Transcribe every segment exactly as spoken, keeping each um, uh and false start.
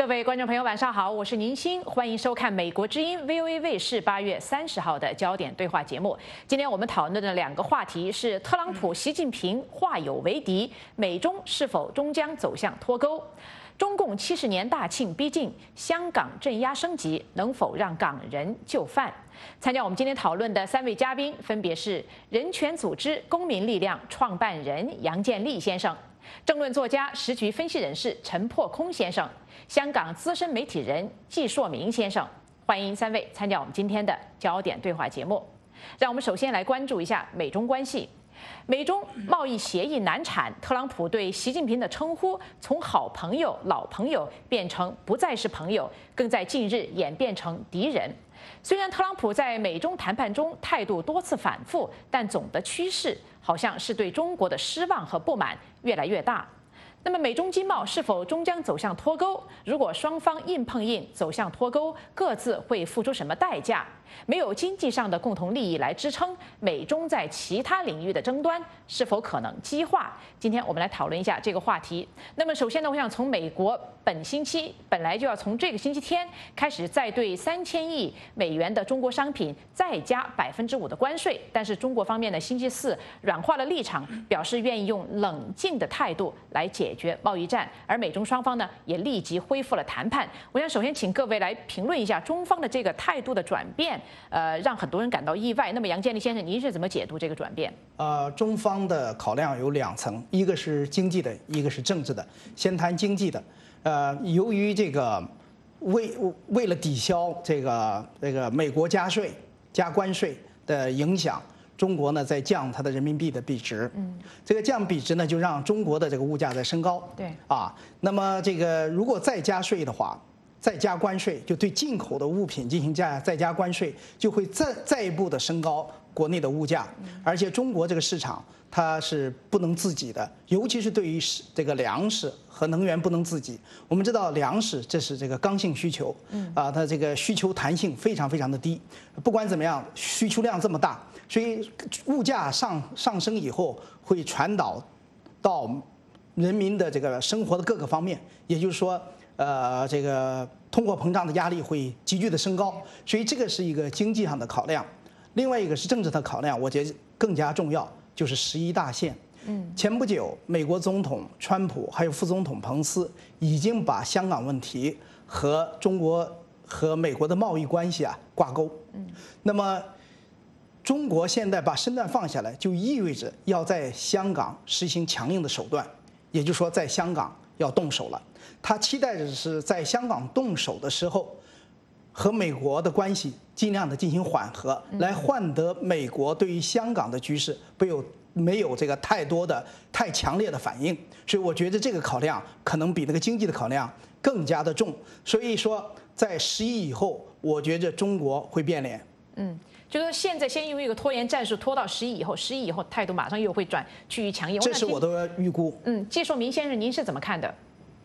位观众朋友，晚上好，我是宁鑫，欢迎收看美国之音 V O A 卫视八月三十号的焦点对话节目。今天我们讨论的两个话题是特朗普、习近平化友为敌，美中是否终将走向脱钩？中共七十年大庆逼近，香港镇压升级，能否让港人就范？参加我们今天讨论的三位嘉宾分别是人权组织公民力量创办人杨建立先生。 政论作家、时局分析人士陈破空先生，香港资深媒体人季硕明先生，欢迎三位参加我们今天的焦点对话节目。让我们首先来关注一下美中关系。美中贸易协议难产，特朗普对习近平的称呼从好朋友、老朋友变成不再是朋友，更在近日演变成敌人。 虽然特朗普在美中谈判中态度多次反复，但总的趋势好像是对中国的失望和不满越来越大。那么，美中经贸是否终将走向脱钩？如果双方硬碰硬走向脱钩，各自会付出什么代价？没有经济上的共同利益来支撑，美中在其他领域的争端是否可能激化？今天我们来讨论一下这个话题。那么，首先呢，我想从美国本星期本来就要从这个星期天开始再对三千亿美元的中国商品再加百分之五的关税，但是中国方面呢，星期四软化了立场，表示愿意用冷静的态度来解决贸易战，而美中双方呢也立即恢复了谈判。我想首先请各位来评论一下中方的这个态度的转变，呃，让很多人感到意外。那么杨建立先生，您是怎么解读这个转变？ 呃，中方的考量有两层，一个是经济的，一个是政治的。先谈经济的，呃，由于这个为为了抵消这个这个美国加税加关税的影响。 中国呢在降它的人民币的币值，嗯，这个降币值呢就让中国的这个物价在升高， 对， 啊，那么这个如果再加税的话，再加关税，就对进口的物品进行加再加关税，就会再再一步的升高国内的物价，而且中国这个市场它是不能自己的，尤其是对于这个粮食和能源不能自己。我们知道粮食这是这个刚性需求，嗯，啊，它这个需求弹性非常非常的低，不管怎么样，需求量这么大。 所以物价上上升以后，会传导到人民的这个生活的各个方面，也就是说，呃，这个通货膨胀的压力会急剧的升高，所以这个是一个经济上的考量。另外一个是政治的考量，我觉得更加重要，就是十一大线。嗯，前不久，美国总统川普还有副总统彭斯已经把香港问题和中国和美国的贸易关系啊挂钩。嗯，那么。 中国现在把身段放下来，就意味着要在香港实行强硬的手段，也就是说，在香港要动手了。他期待着是在香港动手的时候，和美国的关系尽量的进行缓和，来换得美国对于香港的局势没有没有这个太多的太强烈的反应。所以我觉得这个考量可能比那个经济的考量更加的重。所以说，在十一以后，我觉着中国会变脸。 嗯。 就是现在先用一个拖延战术拖到十一以后，十一以后态度马上又会转趋于强硬。 这是我的预估。 嗯，季硕明先生，您是怎么看的？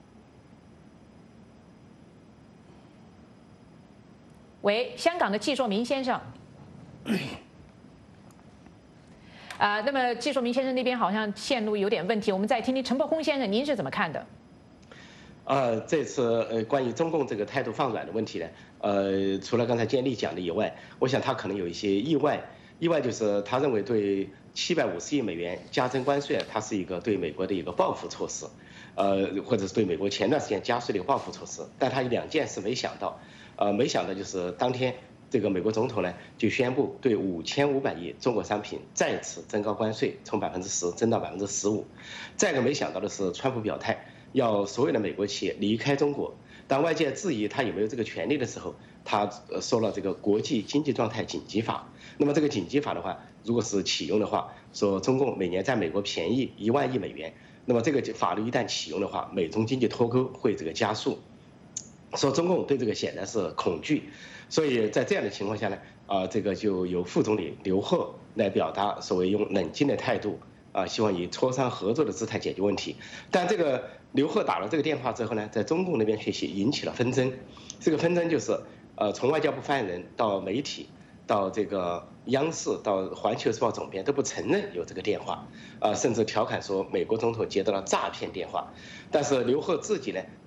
喂，香港的季硕明先生。啊、呃，那么季硕明先生那边好像线路有点问题，我们再听听陈破空先生，您是怎么看的？ 呃，这次呃关于中共这个态度放软的问题呢，呃，除了刚才建立讲的以外，我想他可能有一些意外。意外就是他认为对七百五十亿美元加征关税，它是一个对美国的一个报复措施，呃，或者是对美国前段时间加税的一个报复措施。但他有两件事没想到，呃，没想到就是当天这个美国总统呢就宣布对五千五百亿中国商品再次增高关税，从百分之十增到百分之十五。再一个没想到的是，川普表态。 要所有的美国企业离开中国。当外界质疑他有没有这个权利的时候，他说了这个国际经济状态紧急法。那么这个紧急法的话，如果是启用的话，说中共每年在美国便宜一万亿美元。那么这个法律一旦启用的话，美中经济脱钩会这个加速。说中共对这个显然是恐惧，所以在这样的情况下呢，啊，这个就由副总理刘鹤来表达所谓用冷静的态度。 啊，希望以磋商合作的姿态解决问题，但这个刘鹤打了这个电话之后呢，在中共那边却引起了纷争。这个纷争就是，呃，从外交部发言人到媒体，到这个央视，到《环球时报》总编都不承认有这个电话，啊，甚至调侃说美国总统接到了诈骗电话。但是刘鹤自己呢，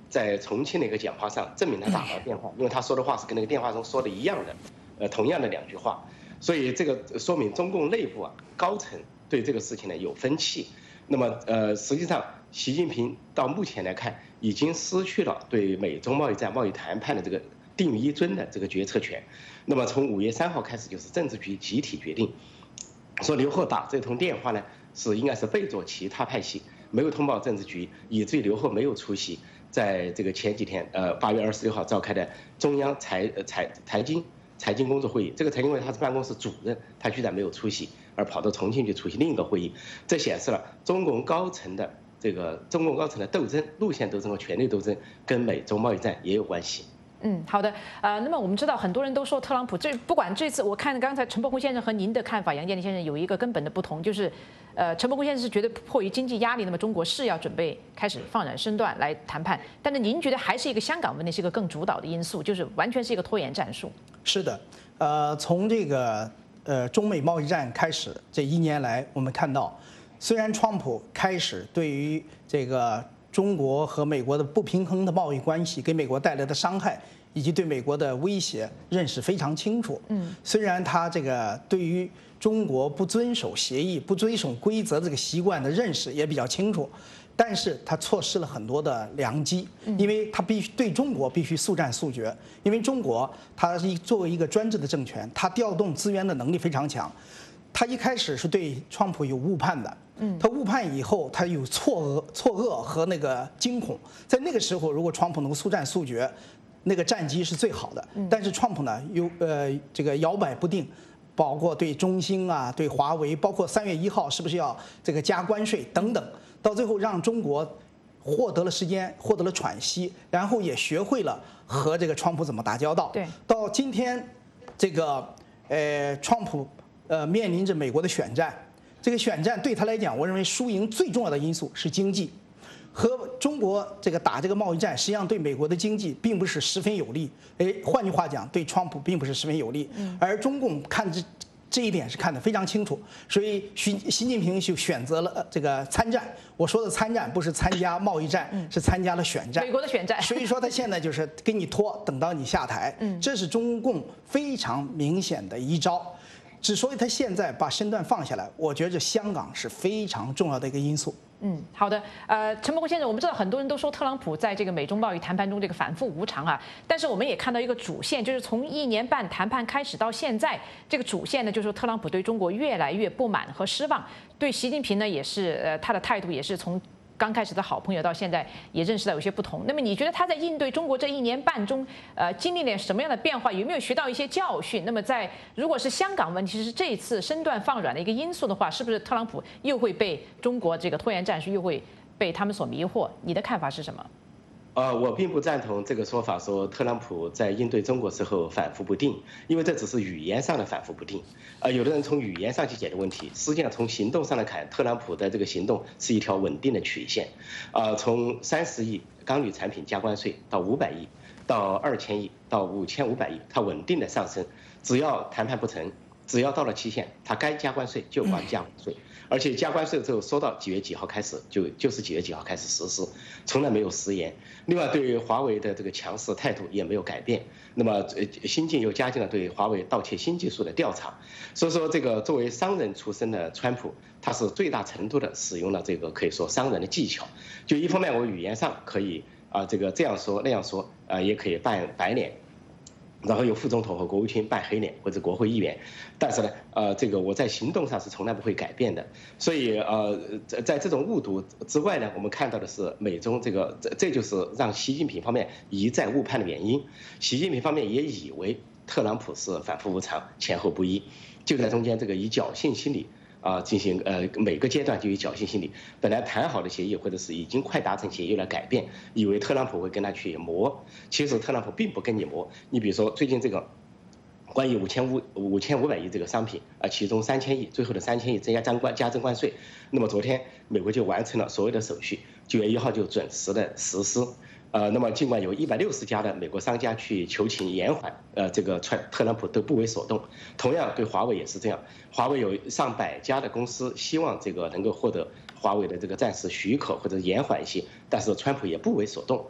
在重庆的一个讲话上证明他打了电话，因为他说的话是跟那个电话中说的一样的，呃，同样的两句话，所以这个说明中共内部啊高层对这个事情呢有分歧。那么呃，实际上习近平到目前来看，已经失去了对美中贸易战、贸易谈判的这个定于一尊的这个决策权。那么从五月三号开始，就是政治局集体决定，说刘鹤打这通电话呢，是应该是背着其他派系，没有通报政治局，以至于刘鹤没有出席在这个前几天，呃，八月二十六号召开的中央财财财经财经工作会议。这个财经会议他是办公室主任，他居然没有出席，而跑到重庆去出席另一个会议，这显示了中共高层的这个中共高层的斗争、路线斗争和权力斗争跟美中贸易战也有关系。 嗯，好的，呃，那么我们知道很多人都说特朗普这不管这次，我看刚才陈伯宏先生和您的看法，杨建林先生有一个根本的不同，就是，呃，陈伯宏先生是觉得迫于经济压力，那么中国是要准备开始放软身段来谈判，但是您觉得还是一个香港问题是一个更主导的因素，就是完全是一个拖延战术。 是的，呃，从这个呃中美贸易战开始这一年来，我们看到，虽然川普开始对于这个中国和美国的不平衡的贸易关系给美国带来的伤害，以及对美国的威胁认识非常清楚。嗯，虽然他这个对于中国不遵守协议、不遵守规则这个习惯的认识也比较清楚，但是他错失了很多的良机，因为他必须对中国必须速战速决，因为中国它是作为一个专制的政权，它调动资源的能力非常强。他一开始是对川普有误判的，嗯，他误判以后，他有错愕、错愕和那个惊恐。在那个时候，如果川普能速战速决，那个战机是最好的。但是川普呢，有呃这个摇摆不定，包括对中兴啊、对华为，包括三月一号是不是要这个加关税等等，到最后让中国获得了时间，获得了喘息，然后也学会了和这个川普怎么打交道。 对， 到今天，这个呃川普。呃，面临着美国的选战，这个选战对他来讲，我认为输赢最重要的因素是经济，和中国这个打这个贸易战，实际上对美国的经济并不是十分有利。哎，换句话讲，对川普并不是十分有利。而中共看这这一点是看得非常清楚，所以习习近平就选择了这个参战。我说的参战不是参加贸易战，是参加了选战， 美国的选战。 所以说他现在就是给你拖，等到你下台。这是中共非常明显的一招。之所以他现在把身段放下来，我觉得香港是非常重要的一个因素。 嗯，好的。呃，陈伯宏先生，我们知道很多人都说特朗普在这个美中贸易谈判中这个反复无常啊，但是我们也看到一个主线，就是从一年半谈判开始到现在，这个主线呢，就是特朗普对中国越来越不满和失望，对习近平呢也是呃他的态度也是从刚开始的好朋友到现在也认识到有些不同。那么你觉得他在应对中国这一年半中，呃，经历了什么样的变化？有没有学到一些教训？那么在如果是香港问题是这一次身段放软的一个因素的话，是不是特朗普又会被中国这个拖延战术又会被他们所迷惑？你的看法是什么？ 呃，我并不赞同这个说法，说特朗普在应对中国时候反复不定，因为这只是语言上的反复不定。呃，有的人从语言上去解决问题，实际上从行动上来看，特朗普的这个行动是一条稳定的曲线。呃，从三十亿钢铝产品加关税到五百亿，到二千亿，到五千五百亿，它稳定的上升。只要谈判不成，只要到了期限，它该加关税就该加关税。而且加关税之后，说到几月几号开始，就就是几月几号开始实施，从来没有食言。另外，对于华为的这个强势态度也没有改变。那么，呃，新近又加紧了对华为盗窃新技术的调查。所以说，这个作为商人出身的川普，他是最大程度的使用了这个可以说商人的技巧。就一方面，我语言上可以啊、呃，这个这样说那样说，啊、呃，也可以扮白脸。然后由副总统和国务卿扮黑脸或者国会议员，但是呢，呃，这个我在行动上是从来不会改变的。所以，呃，在在这种误读之外呢，我们看到的是美中这个，这这就是让习近平方面一再误判的原因。习近平方面也以为特朗普是反复无常、前后不一，就在中间这个以侥幸心理。啊，进行呃每个阶段就有侥幸心理，本来谈好的协议或者是已经快达成协议来改变，以为特朗普会跟他去磨，其实特朗普并不跟你磨。你比如说最近这个关于五千五五千五百亿这个商品啊，其中三千亿最后的三千亿增加加关加征关税，那么昨天美国就完成了所有的手续，九月一号就准时的实施。呃，那么尽管有一百六十家的美国商家去求情延缓，呃，这个川特朗普都不为所动。同样对华为也是这样，华为有上百家的公司希望这个能够获得华为的这个暂时许可或者延缓一些，但是川普也不为所动。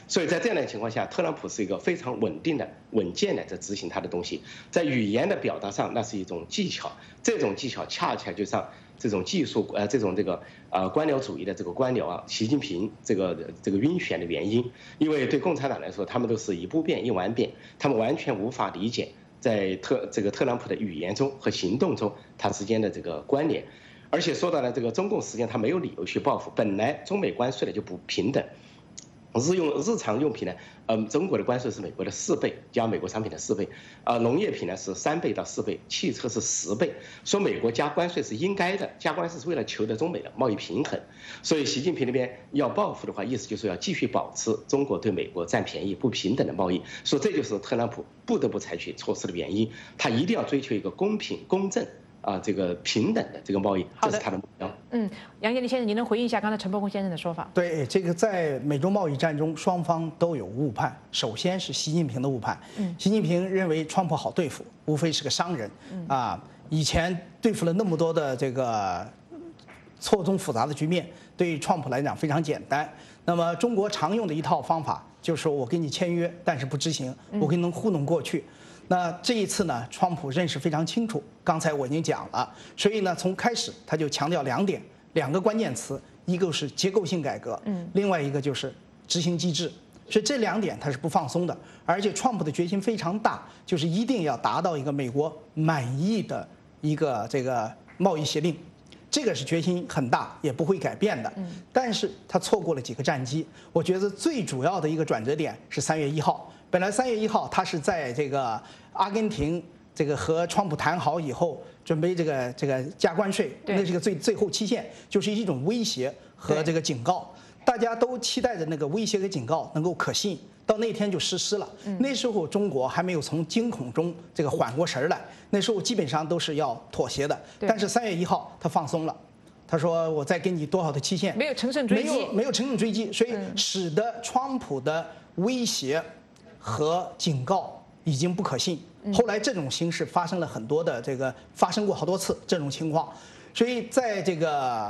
所以在这样的情况下，特朗普是一个非常稳定的、稳健的在执行他的东西，在语言的表达上，那是一种技巧，这种技巧恰恰就像这种技术呃这种这个呃官僚主义的这个官僚啊，习近平这个这个晕眩的原因，因为对共产党来说，他们都是一不变应万变，他们完全无法理解在特这个特朗普的语言中和行动中他之间的这个关联。而且说到了这个中共，实际上他没有理由去报复，本来中美关税的就不平等。日用日常用品呢，嗯，中国的关税是美国的四倍，加美国商品的四倍，啊，农业品呢是三倍到四倍，汽车是十倍。说美国加关税是应该的，加关税是为了求得中美的贸易平衡。所以习近平那边要报复的话，意思就是要继续保持中国对美国占便宜、不平等的贸易。说这就是特朗普不得不采取措施的原因，他一定要追求一个公平、公正。啊，这个平等的这个贸易，这是他的目标。 嗯，杨洁篪先生，您能回应一下刚才陈伯公先生的说法？ 对，这个在美中贸易战中，双方都有误判。首先是习近平的误判，嗯，习近平认为川普好对付，无非是个商人，啊，以前对付了那么多的这个错综复杂的局面，对于川普来讲非常简单。那么中国常用的一套方法就是说我跟你签约，但是不执行，我跟你能糊弄过去。那这一次呢，川普认识非常清楚，刚才我已经讲了，所以呢，从开始他就强调两点，两个关键词，一个是结构性改革，嗯，另外一个就是执行机制，所以这两点他是不放松的，而且川普的决心非常大，就是一定要达到一个美国满意的一个这个贸易协定，这个是决心很大，也不会改变的。但是他错过了几个战机，我觉得最主要的一个转折点是三月一号。本来三月一号他是在这个阿根廷这个和川普谈好以后，准备这个这个加关税，那是个最最后期限，就是一种威胁和这个警告，大家都期待着那个威胁和警告能够可信，到那天就实施了。那时候中国还没有从惊恐中这个缓过神来，那时候基本上都是要妥协的。但是三月一号他放松了。他说：“我再给你多少的期限？ 没有乘胜追击， 没有没有乘胜追击，所以使得川普的威胁和警告已经不可信。后来这种形势发生了很多的这个发生过好多次这种情况，所以在这个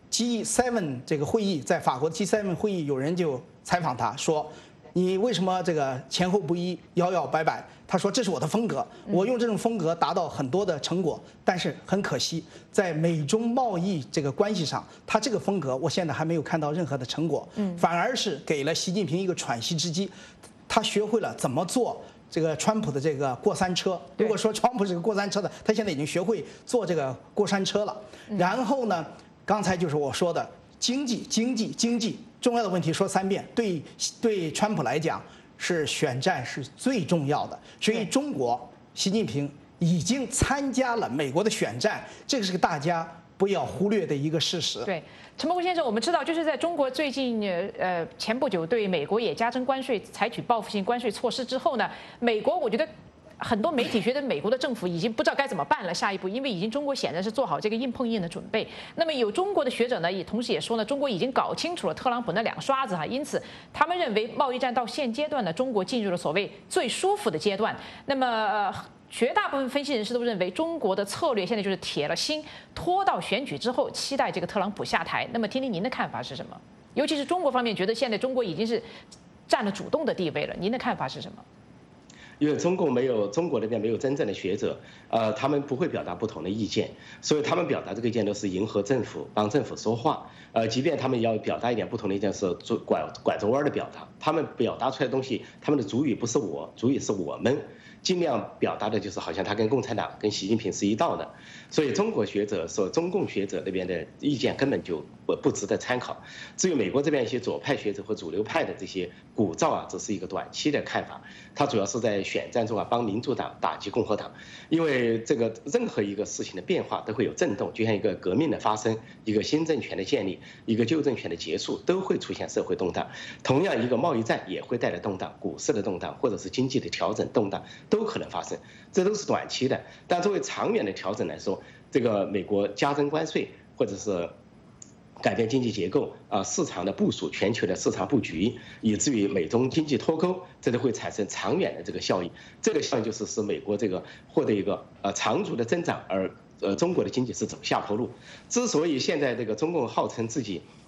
G 七 这个会议，在法国的 G 七 会议，有人就采访他说。”你为什么这个前后不一、摇摇摆摆？他说这是我的风格，我用这种风格达到很多的成果，但是很可惜，在美中贸易这个关系上，他这个风格我现在还没有看到任何的成果，反而是给了习近平一个喘息之机，他学会了怎么做这个川普的这个过山车。如果说川普是个过山车的，他现在已经学会做这个过山车了。然后呢，刚才就是我说的经济、经济、经济。重要的问题说三遍，对对川普来讲是选战是最重要的，所以中国习近平已经参加了美国的选战，这个是个大家不要忽略的一个事实。 对，陈伯公先生，我们知道就是在中国最近呃前不久对美国也加征关税，采取报复性关税措施之后呢，美国我觉得。很多媒体觉得美国的政府已经不知道该怎么办了，下一步，因为已经中国显然是做好这个硬碰硬的准备。那么有中国的学者呢，也同时也说呢，中国已经搞清楚了特朗普那两刷子哈，因此他们认为贸易战到现阶段呢，中国进入了所谓最舒服的阶段。那么呃，绝大部分分析人士都认为，中国的策略现在就是铁了心，拖到选举之后，期待这个特朗普下台。那么听听您的看法是什么？尤其是中国方面觉得现在中国已经是占了主动的地位了，您的看法是什么？ 因为中共没有中国那边没有真正的学者，呃，他们不会表达不同的意见，所以他们表达这个意见都是迎合政府，帮政府说话。呃，即便他们要表达一点不同的意见，是做拐拐着弯的表达，他们表达出来的东西，他们的主语不是我，主语是我们，尽量表达的就是好像他跟共产党、跟习近平是一道的。所以中国学者说，中共学者那边的意见根本就不不值得参考。至于美国这边一些左派学者和主流派的这些鼓噪啊，这是一个短期的看法，它主要是在选战中啊帮民主党打击共和党，因为这个任何一个事情的变化都会有震动，就像一个革命的发生，一个新政权的建立，一个旧政权的结束，都会出现社会动荡。同样，一个贸易战也会带来动荡，股市的动荡或者是经济的调整动荡都可能发生，这都是短期的。但作为长远的调整来说，这个美国加征关税或者是改变经济结构啊，市场的部署，全球的市场布局，以至于美中经济脱钩，这都会产生长远的这个效应。这个效应就是使美国这个获得一个呃长足的增长，而呃中国的经济是走下坡路。之所以现在这个中共号称自己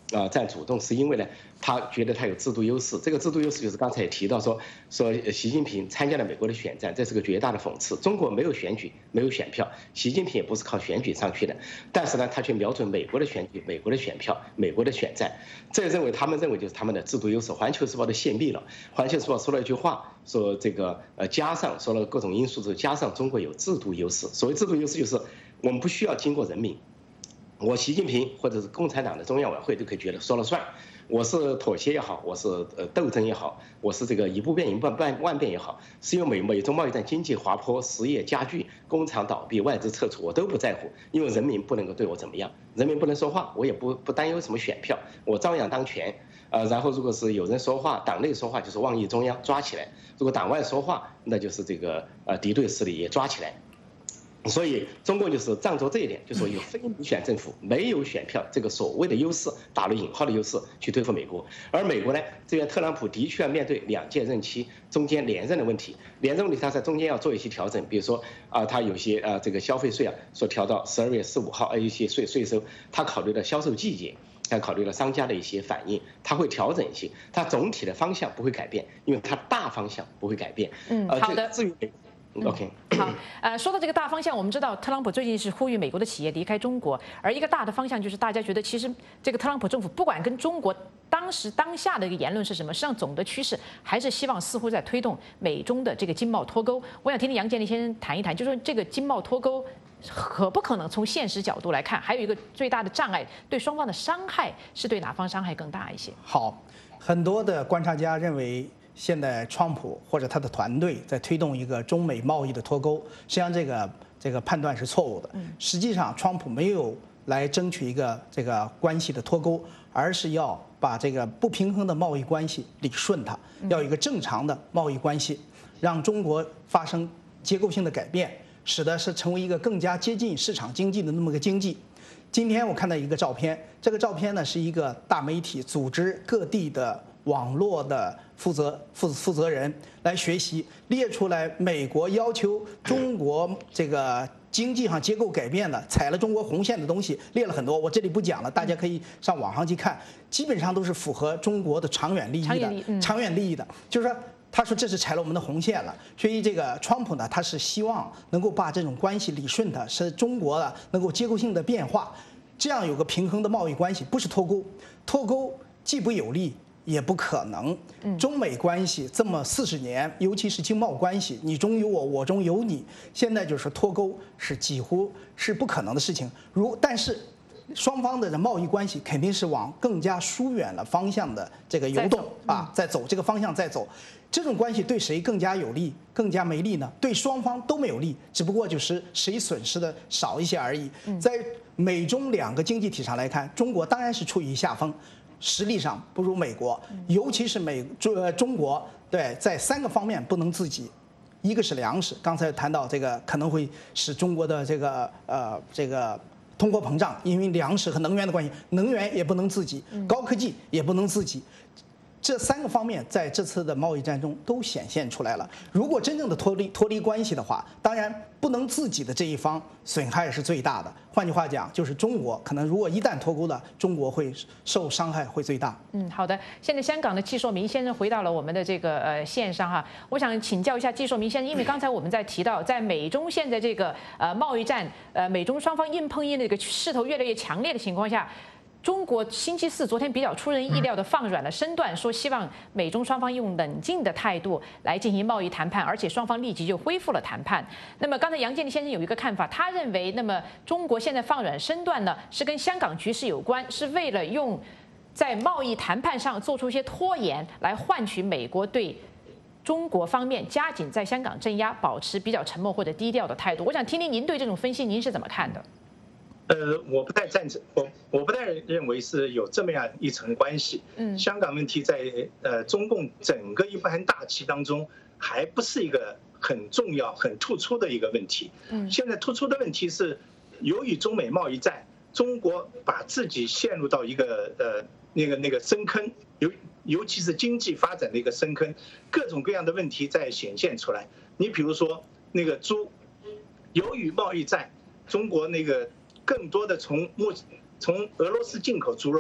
啊占主动，是因为呢，他觉得他有制度优势。这个制度优势就是刚才也提到说，说习近平参加了美国的选战，这是个绝大的讽刺。中国没有选举，没有选票，习近平也不是靠选举上去的，但是呢，他却瞄准美国的选举、美国的选票、美国的选战，这认为他们认为就是他们的制度优势。环球时报的泄密了，环球时报说了一句话，说这个呃加上说了各种因素之后，加上中国有制度优势。所谓制度优势就是我们不需要经过人民。我习近平或者是共产党的中央委员会都可以觉得说了算，我是妥协也好，我是呃斗争也好，我是这个以不变应万万万变也好，是因为美美中贸易战经济滑坡、失业加剧、工厂倒闭、外资撤出，我都不在乎，因为人民不能够对我怎么样，人民不能说话，我也不不担忧什么选票，我照样当权。呃，然后如果是有人说话，党内说话就是妄议中央抓起来；如果党外说话，那就是这个呃敌对势力也抓起来。所以中共就是仗着这一点，就说有非民选政府，没有选票这个所谓的优势，打了引号的优势去对付美国。而美国呢，这边特朗普的确要面对两届任期中间连任的问题，连任问题他在中间要做一些调整，比如说啊，他有些啊这个消费税啊，说调到十二月十五号，还有一些税税收，他考虑了销售季节。还考虑了商家的一些反应，他会调整一些，他总体的方向不会改变，因为他大方向不会改变。 嗯，好的。 至于 OK， 好，呃，说到这个大方向，我们知道特朗普最近是呼吁美国的企业离开中国，而一个大的方向就是大家觉得，其实这个特朗普政府不管跟中国当时当下的一个言论是什么，实际上总的趋势还是希望似乎在推动美中的这个经贸脱钩。我想听听杨建立先生谈一谈，就说这个经贸脱钩可不可能从现实角度来看，还有一个最大的障碍，对双方的伤害是对哪方伤害更大一些？ 好，很多的观察家认为，现在川普或者他的团队在推动一个中美贸易的脱钩，实际上这个这个判断是错误的。实际上，川普没有来争取一个这个关系的脱钩，而是要把这个不平衡的贸易关系理顺它，要有一个正常的贸易关系，让中国发生结构性的改变，使得是成为一个更加接近市场经济的那么个经济。今天我看到一个照片，这个照片呢是一个大媒体组织各地的网络的负责负负责人来学习，列出来美国要求中国这个经济上结构改变的，踩了中国红线的东西，列了很多，我这里不讲了，大家可以上网上去看，基本上都是符合中国的长远利益的，长远利益的，就是说。他说这是踩了我们的红线了，所以这个川普呢，他是希望能够把这种关系理顺的，使中国呢能够结构性的变化，这样有个平衡的贸易关系，不是脱钩，脱钩既不有利也不可能。中美关系这么四十年，尤其是经贸关系，你中有我，我中有你，现在就是脱钩是几乎是不可能的事情。如但是。双方的贸易关系肯定是往更加疏远了方向的这个游动啊，在走这个方向在走，这种关系对谁更加有利，更加没利呢？对双方都没有利，只不过就是谁损失的少一些而已。在美中两个经济体上来看，中国当然是处于下风，实力上不如美国，尤其是美中中国对在三个方面不能自己。一个是粮食，刚才谈到这个可能会使中国的这个呃这个。通货膨胀，因为粮食和能源的关系，能源也不能自己，高科技也不能自己，这三个方面在这次的贸易战中都显现出来了。如果真正的脱离脱离关系的话，当然不能自己的这一方损害是最大的。换句话讲，就是中国可能如果一旦脱钩了，中国会受伤害会最大。 嗯，好的。现在香港的季硕明先生回到了我们的这个呃线上哈，我想请教一下季硕明先生，因为刚才我们在提到，在美中现在这个呃贸易战，呃美中双方硬碰硬的这个势头越来越强烈的情况下。中国星期四昨天比较出人意料的放软了身段，说希望美中双方用冷静的态度来进行贸易谈判，而且双方立即就恢复了谈判。那么刚才杨建立先生有一个看法，他认为，那么中国现在放软身段呢，是跟香港局势有关，是为了用在贸易谈判上做出一些拖延，来换取美国对中国方面加紧在香港镇压，保持比较沉默或者低调的态度。我想听听您对这种分析，您是怎么看的？ 呃，我不太赞成，我我不太认为是有这么样一层关系。嗯，香港问题在呃中共整个一盘大棋当中，还不是一个很重要、很突出的一个问题。嗯，现在突出的问题是，由于中美贸易战，中国把自己陷入到一个呃那个那个深坑，尤尤其是经济发展的一个深坑，各种各样的问题在显现出来。你比如说那个猪，由于贸易战，中国那个。更多的从目从俄罗斯进口猪肉，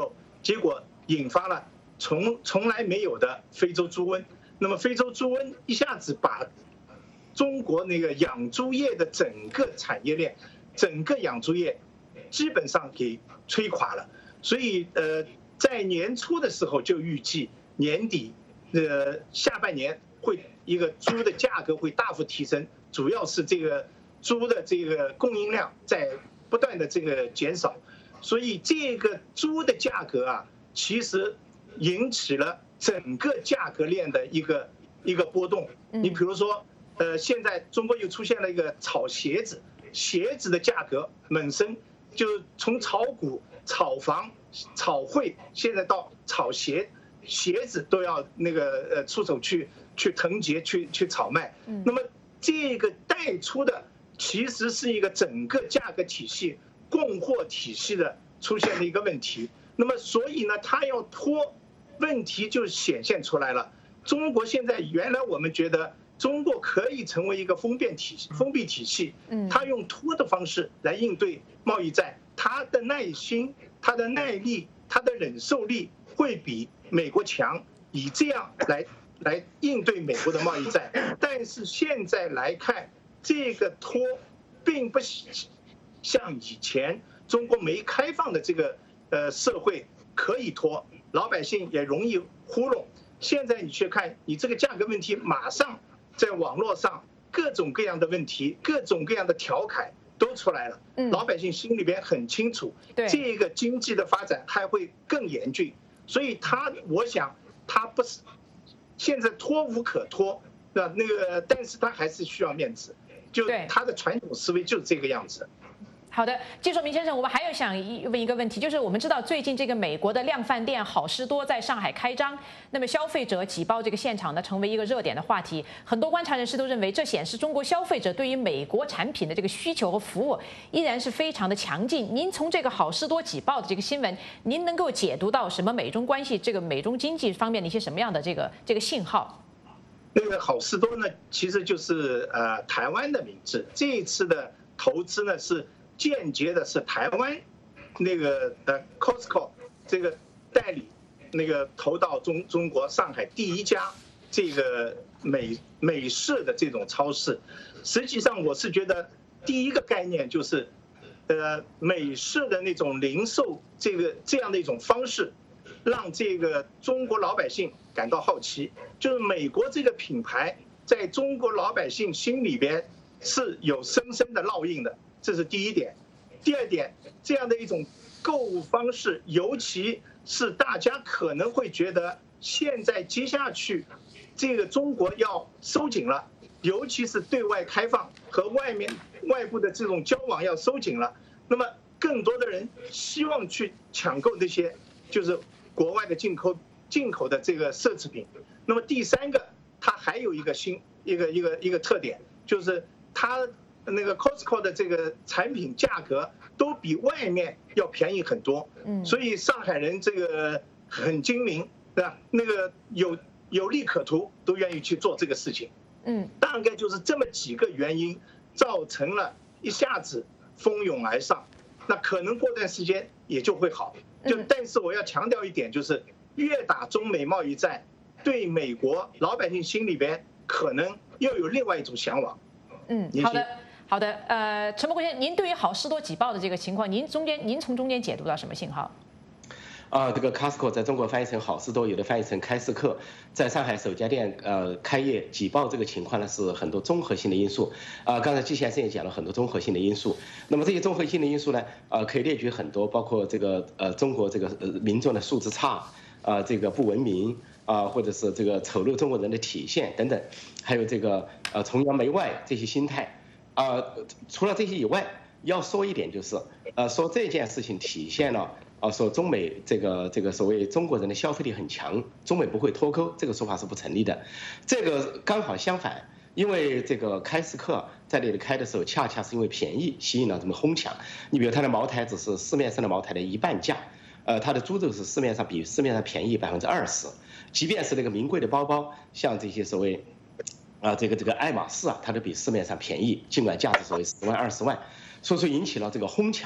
结果引发了从从来没有的非洲猪瘟。那么非洲猪瘟一下子把中国那个养猪业的整个产业链、整个养猪业基本上给摧垮了。所以呃，在年初的时候就预计年底呃下半年会一个猪的价格会大幅提升，主要是这个猪的这个供应量在不断的这个减少，所以这个猪的价格啊，其实引起了整个价格链的一个一个波动。你比如说，呃，现在中国又出现了一个炒鞋子，鞋子的价格猛升，就从炒股、炒房、炒汇，现在到炒鞋，鞋子都要那个呃出手去去腾结、去去炒卖。那么这个带出的其实是一个整个价格体系、供货体系的出现的一个问题。那么所以呢，它要拖，问题就显现出来了。中国现在原来我们觉得中国可以成为一个封闭体系，封闭体系，它用拖的方式来应对贸易战，它的耐心、它的耐力、它的忍受力会比美国强，以这样来来应对美国的贸易战。但是现在来看，这个拖并不像以前中国没开放的这个呃社会可以拖，老百姓也容易糊弄。现在你去看，你这个价格问题马上在网络上各种各样的问题、各种各样的调侃都出来了，老百姓心里边很清楚，这个经济的发展还会更严峻，所以他我想他不是现在拖无可拖，那那个，但是他还是需要面子，就他的传统思维就是这个样子。 好的，季硕明先生，我们还有想问一个问题，就是我们知道最近这个美国的量贩店好事多在上海开张，那么消费者挤爆这个现场呢，成为一个热点的话题。很多观察人士都认为，这显示中国消费者对于美国产品的这个需求和服务依然是非常的强劲。您从这个好事多挤爆的这个新闻，您能够解读到什么美中关系、这个美中经济方面的一些什么样的这个这个信号？ 那个好事多呢，其实就是呃台湾的名字。这一次的投资呢是。间接的是台湾那个呃 Costco 这个代理那个投到中中国上海第一家这个美美式的这种超市。实际上我是觉得第一个概念就是呃美式的那种零售这个这样的一种方式，让这个中国老百姓感到好奇，就是美国这个品牌在中国老百姓心里边是有深深的烙印的。这是第一点。第二点，这样的一种购物方式，尤其是大家可能会觉得，现在接下去，这个中国要收紧了，尤其是对外开放和外面外部的这种交往要收紧了。那么，更多的人希望去抢购这些，就是国外的进口进口的这个奢侈品。那么第三个，它还有一个新一个一个一个特点，就是它。那个 Costco 的这个产品价格都比外面要便宜很多，所以上海人这个很精明，对吧？那个有有利可图，都愿意去做这个事情。嗯，大概就是这么几个原因，造成了一下子蜂拥而上。那可能过段时间也就会好。就但是我要强调一点，就是越打中美贸易战，对美国老百姓心里边可能又有另外一种向往。 嗯，好的。好的，呃，陈伯国先生，您对于好事多挤爆的这个情况，您中间您从中间解读到什么信号？ 啊，这个 Costco 在中国翻译成好事多，有的翻译成开市客，在上海首家店呃开业挤爆这个情况呢，是很多综合性的因素。啊，刚才季先生也讲了很多综合性的因素。那么这些综合性的因素呢，呃，可以列举很多，包括这个呃中国这个呃民众的素质差，啊，这个不文明啊，或者是这个丑陋中国人的体现等等，还有这个呃崇洋媚外这些心态。啊，除了这些以外，要说一点就是，呃，说这件事情体现了，啊，说中美这个这个所谓中国人的消费力很强，中美不会脱钩，这个说法是不成立的。这个刚好相反，因为这个开市客在那里开的时候，恰恰是因为便宜吸引了这么哄抢。你比如它的茅台只是市面上的茅台的一半价，呃，它的猪肉是市面上比市面上便宜百分之二十，即便是那个名贵的包包，像这些所谓。啊，这个这个爱马仕啊，它都比市面上便宜，尽管价值所谓十万二十万，所以说引起了这个哄抢。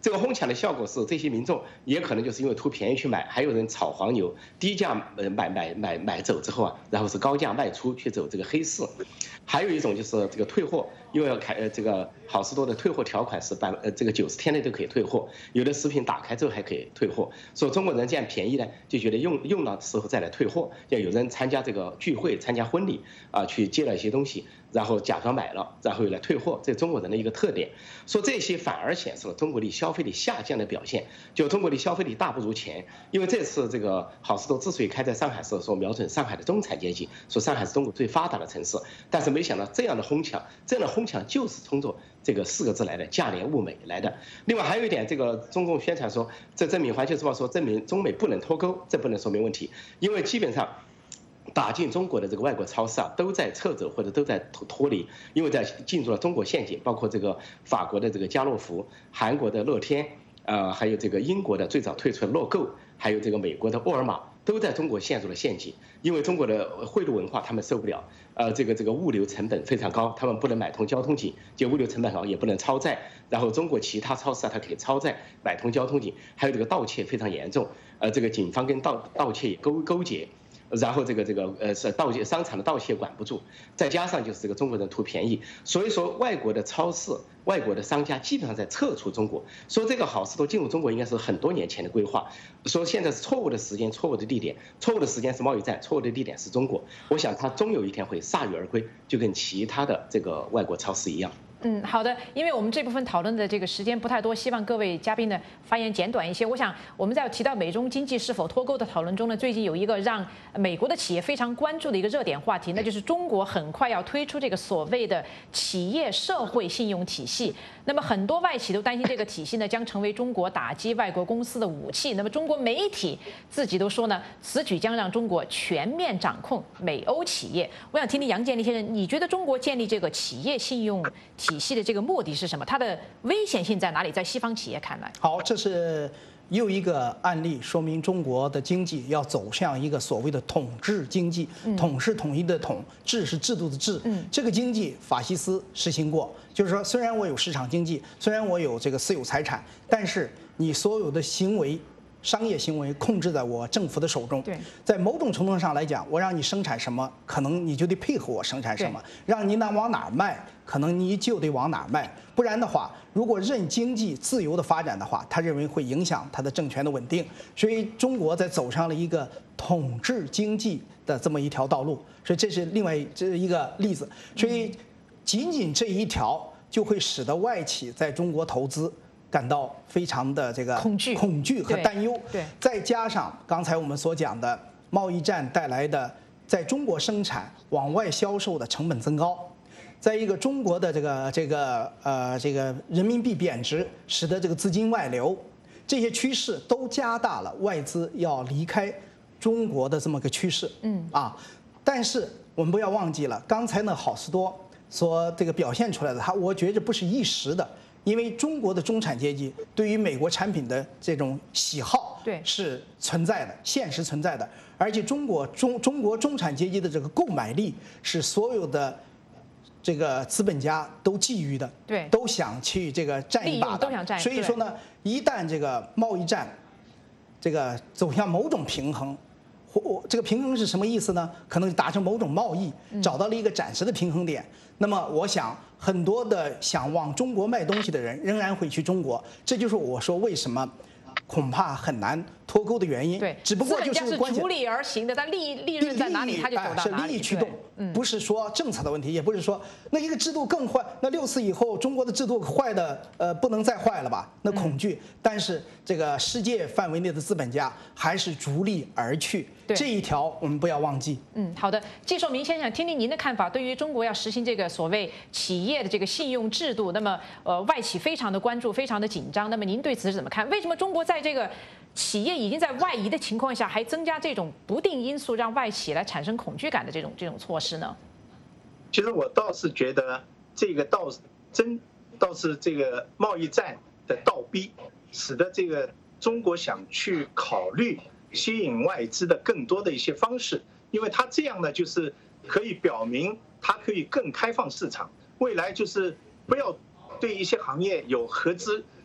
这个哄抢的效果是，这些民众也可能就是因为图便宜去买，还有人炒黄牛，低价呃买买买买走之后啊，然后是高价卖出去走这个黑市。还有一种就是这个退货，因为要开呃这个好事多的退货条款是百呃这个九十天内都可以退货，有的食品打开之后还可以退货。说中国人这样便宜呢，就觉得用用了时候再来退货。要有人参加这个聚会、参加婚礼啊，去借了一些东西，然后假装买了，然后又来退货，这是中国人的一个特点。说这些反而显示了中国的消费力下降的表现，就中国的消费力大不如前。因为这次这个好事多之所以开在上海市，说瞄准上海的中产阶级，说上海是中国最发达的城市，但是没想到这样的哄抢，这样的哄抢就是冲着这个四个字来的价廉物美来的。另外还有一点，这个中共宣传说，这证明环球时报说证明中美不能脱钩，这不能说明问题，因为基本上打进中国的这个外国超市啊，都在撤走或者都在脱脱离，因为在进入了中国陷阱，包括这个法国的这个家乐福、韩国的乐天，呃，还有这个英国的最早退出的乐购，还有这个美国的沃尔玛，都在中国陷入了陷阱。因为中国的贿赂文化他们受不了，呃，这个这个物流成本非常高，他们不能买通交通警，就物流成本高，也不能超载。然后中国其他超市啊，它可以超载买通交通警，还有这个盗窃非常严重，呃，这个警方跟盗盗窃也勾勾结。然后这个这个呃是盗窃商场的盗窃管不住，再加上就是这个中国人图便宜，所以说外国的超市、外国的商家基本上在撤出中国。说这个好事多进入中国应该是很多年前的规划，说现在是错误的时间、错误的地点，错误的时间是贸易战，错误的地点是中国。我想它终有一天会铩羽而归，就跟其他的这个外国超市一样。 嗯，好的，因为我们这部分讨论的这个时间不太多，希望各位嘉宾呢发言简短一些。我想我们在提到美中经济是否脱钩的讨论中呢，最近有一个让美国的企业非常关注的一个热点话题，那就是中国很快要推出这个所谓的企业社会信用体系。那么很多外企都担心这个体系呢将成为中国打击外国公司的武器。那么中国媒体自己都说呢，此举将让中国全面掌控美欧企业。我想听听杨建立先生，你觉得中国建立这个企业信用体系的这个目的是什么？它的危险性在哪里？在西方企业看来， 好，这是又一个案例，说明中国的经济要走向一个所谓的统治经济。 嗯、 统是统一的统，治是制度的治。 嗯， 这个经济法西斯实行过，就是说，虽然我有市场经济，虽然我有这个私有财产，但是你所有的行为。商业行为控制在我政府的手中， 对， 在某种程度上来讲，我让你生产什么，可能你就得配合我生产什么；让你哪往哪儿卖，可能你就得往哪儿卖。不然的话，如果任经济自由的发展的话，他认为会影响他的政权的稳定。所以中国在走上了一个统治经济的这么一条道路。所以这是另外这是一个例子。所以仅仅这一条就会使得外企在中国投资感到非常的这个恐惧、 恐惧和担忧。 对， 再加上刚才我们所讲的贸易战带来的在中国生产往外销售的成本增高，在一个中国的这个这个呃这个人民币贬值，使得这个资金外流，这些趋势都加大了外资要离开中国的这么个趋势。嗯啊，但是我们不要忘记了，刚才呢好事多所这个表现出来的，它我觉着不是一时的。因为中国的中产阶级对于美国产品的这种喜好， 对， 是存在的，现实存在的。而且中国中中国中产阶级的这个购买力是所有的这个资本家都觊觎的， 对， 都想去这个占一把的， 都想占。 所以说呢，一旦这个贸易战这个走向某种平衡。或这个平衡是什么意思呢？可能达成某种贸易，找到了一个暂时的平衡点。那么，我想很多的想往中国卖东西的人仍然会去中国，这就是我说为什么恐怕很难脱钩的原因。 对， 只不过就是关键逐利而行的，但利利润在哪里，他就走到哪里。 是利益驱动，不是说政策的问题，也不是说那一个制度更坏。那六次以后，中国的制度坏的呃不能再坏了吧？那恐惧，但是这个世界范围内的资本家还是逐利而去。这一条我们不要忘记。 嗯，好的，季寿明先生，听听您的看法。对于中国要实行这个所谓企业的这个信用制度，那么呃外企非常的关注，非常的紧张。那么您对此是怎么看？为什么中国在这个企业已经在外移的情况下，还增加这种不定因素，让外企来产生恐惧感的这种这种措施呢？ 其实我倒是觉得这个倒真倒是这个贸易战的倒逼，使得这个中国想去考虑吸引外资的更多的一些方式，因为它这样呢，就是可以表明它可以更开放市场，未来就是不要对一些行业有合资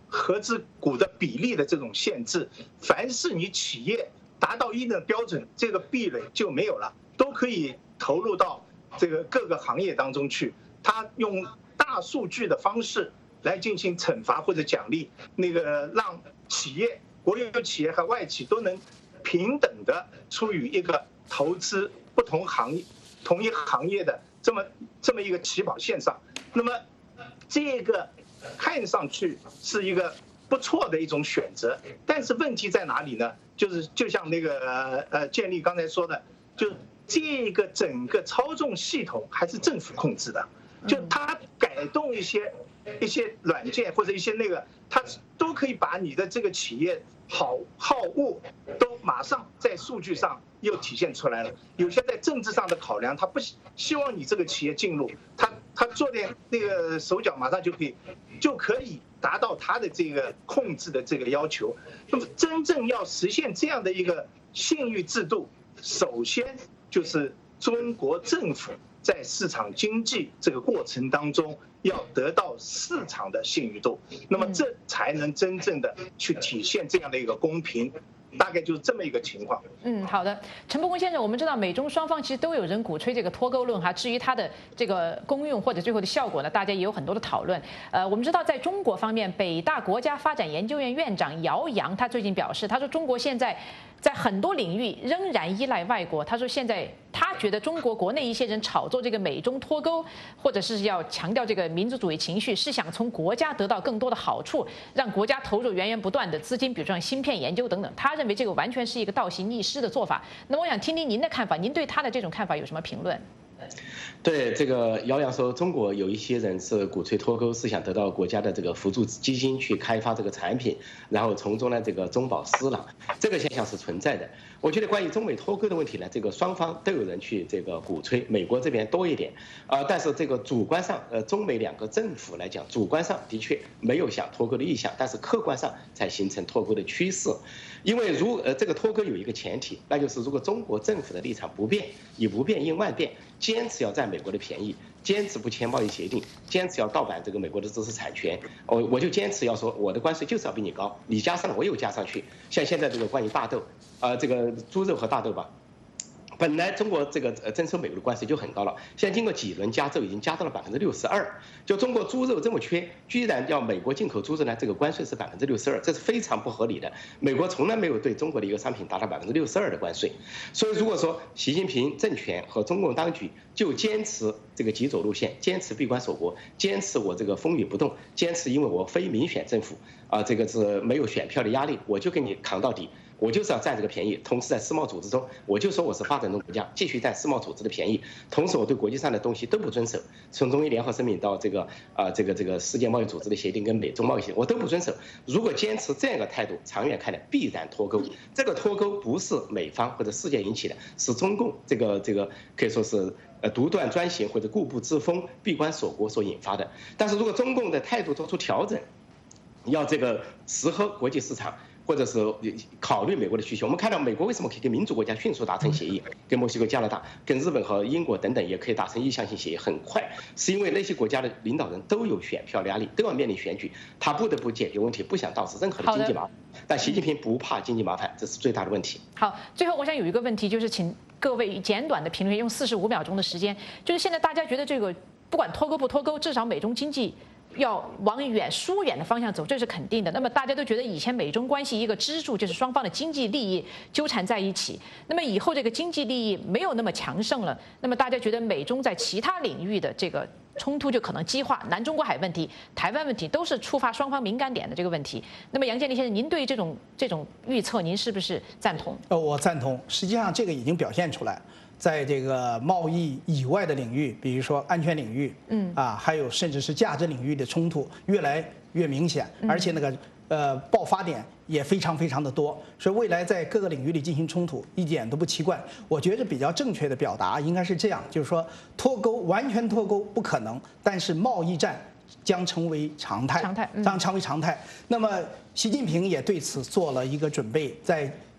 合资股的比例的这种限制，凡是你企业达到一定的标准，这个壁垒就没有了，都可以投入到这个各个行业当中去。他用大数据的方式来进行惩罚或者奖励，那个让企业、国有企业和外企都能平等的处于一个投资不同行业、同一行业的这么这么一个起跑线上。那么这个看上去是一个不错的一种选择，但是问题在哪里呢？就是就像那个呃建立刚才说的，就是这个整个操纵系统还是政府控制的，就它改动一些一些软件或者一些那个，它都可以把你的这个企业好好恶都马上在数据上又体现出来了。有些在政治上的考量，他不希望你这个企业进入，他他做点那个手脚，马上就可以就可以达到他的这个控制的这个要求。那么真正要实现这样的一个信誉制度，首先就是中国政府在市场经济这个过程当中要得到市场的信誉度，那么这才能真正的去体现这样的一个公平。大概就是这么一个情况。 嗯，好的，陈伯公先生，我们知道美中双方其实都有人鼓吹这个脱钩论哈，至于它的这个功用或者最后的效果呢，大家也有很多的讨论。呃，我们知道在中国方面，北大国家发展研究院院长姚洋他最近表示，他说中国现在在很多领域仍然依赖外国。他说现在他觉得中国国内一些人炒作这个美中脱钩，或者是要强调这个民族主义情绪，是想从国家得到更多的好处，让国家投入源源不断的资金，比如说像芯片研究等等。他认为这个完全是一个倒行逆施的做法。那么我想听听您的看法，您对他的这种看法有什么评论？ 对这个姚洋说，中国有一些人是鼓吹脱钩，是想得到国家的这个辅助基金去开发这个产品，然后从中呢这个中饱私囊，这个现象是存在的。我觉得关于中美脱钩的问题呢，这个双方都有人去这个鼓吹，美国这边多一点，啊、呃，但是这个主观上，呃，中美两个政府来讲，主观上的确没有想脱钩的意向，但是客观上才形成脱钩的趋势。因为如呃这个脱钩有一个前提，那就是如果中国政府的立场不变，以不变应万变，坚持要占美国的便宜，坚持不签贸易协定，坚持要盗版这个美国的知识产权，我我就坚持要说我的关税就是要比你高，你加上我又加上去。像现在这个关于大豆，啊、呃、这个猪肉和大豆吧。本来中国这个呃征收美国的关税就很高了，现在经过几轮加州，已经加到了百分之六十二。就中国猪肉这么缺，居然要美国进口猪肉呢，这个关税是百分之六十二，这是非常不合理的。美国从来没有对中国的一个商品达到百分之六十二的关税。所以如果说习近平政权和中共当局就坚持这个极左路线，坚持闭关锁国，坚持我这个风雨不动，坚持因为我非民选政府啊、呃，这个是没有选票的压力，我就给你扛到底。我就是要占这个便宜，同时在世贸组织中，我就说我是发展中国家，继续占世贸组织的便宜，同时我对国际上的东西都不遵守，从中医联合声明到这个啊、呃、这个这个世界贸易组织的协定跟美中贸易协定我都不遵守。如果坚持这样一个态度，长远看来必然脱钩。这个脱钩不是美方或者世界引起的，是中共这个这个可以说是呃独断专行或者固步自封、闭关锁国所引发的。但是如果中共的态度做出调整，要这个适合国际市场，或者是考虑美国的需求，我们看到美国为什么可以跟民主国家迅速达成协议，跟墨西哥、加拿大、跟日本和英国等等也可以达成意向性协议，很快，是因为那些国家的领导人都有选票的压力，都要面临选举，他不得不解决问题，不想导致任何的经济麻烦。但习近平不怕经济麻烦，这是最大的问题。 好，最后我想有一个问题，就是请各位简短的评论，用四十五秒钟的时间，就是现在大家觉得这个不管脱钩不脱钩，至少美中经济要往远疏远的方向走，这是肯定的。那么大家都觉得以前美中关系一个支柱就是双方的经济利益纠缠在一起，那么以后这个经济利益没有那么强盛了，那么大家觉得美中在其他领域的这个冲突就可能激化，南中国海问题、台湾问题都是触发双方敏感点的这个问题。那么杨建立先生，您对这种这种预测，您是不是赞同？ 呃，我赞同。实际上，这个已经表现出来。在这个贸易以外的领域，比如说安全领域，嗯啊，还有甚至是价值领域的冲突越来越明显，而且那个呃爆发点也非常非常的多，所以未来在各个领域里进行冲突一点都不奇怪。我觉得比较正确的表达应该是这样，就是说脱钩完全脱钩不可能，但是贸易战将成为常态， 常态将成为常态。那么习近平也对此做了一个准备，在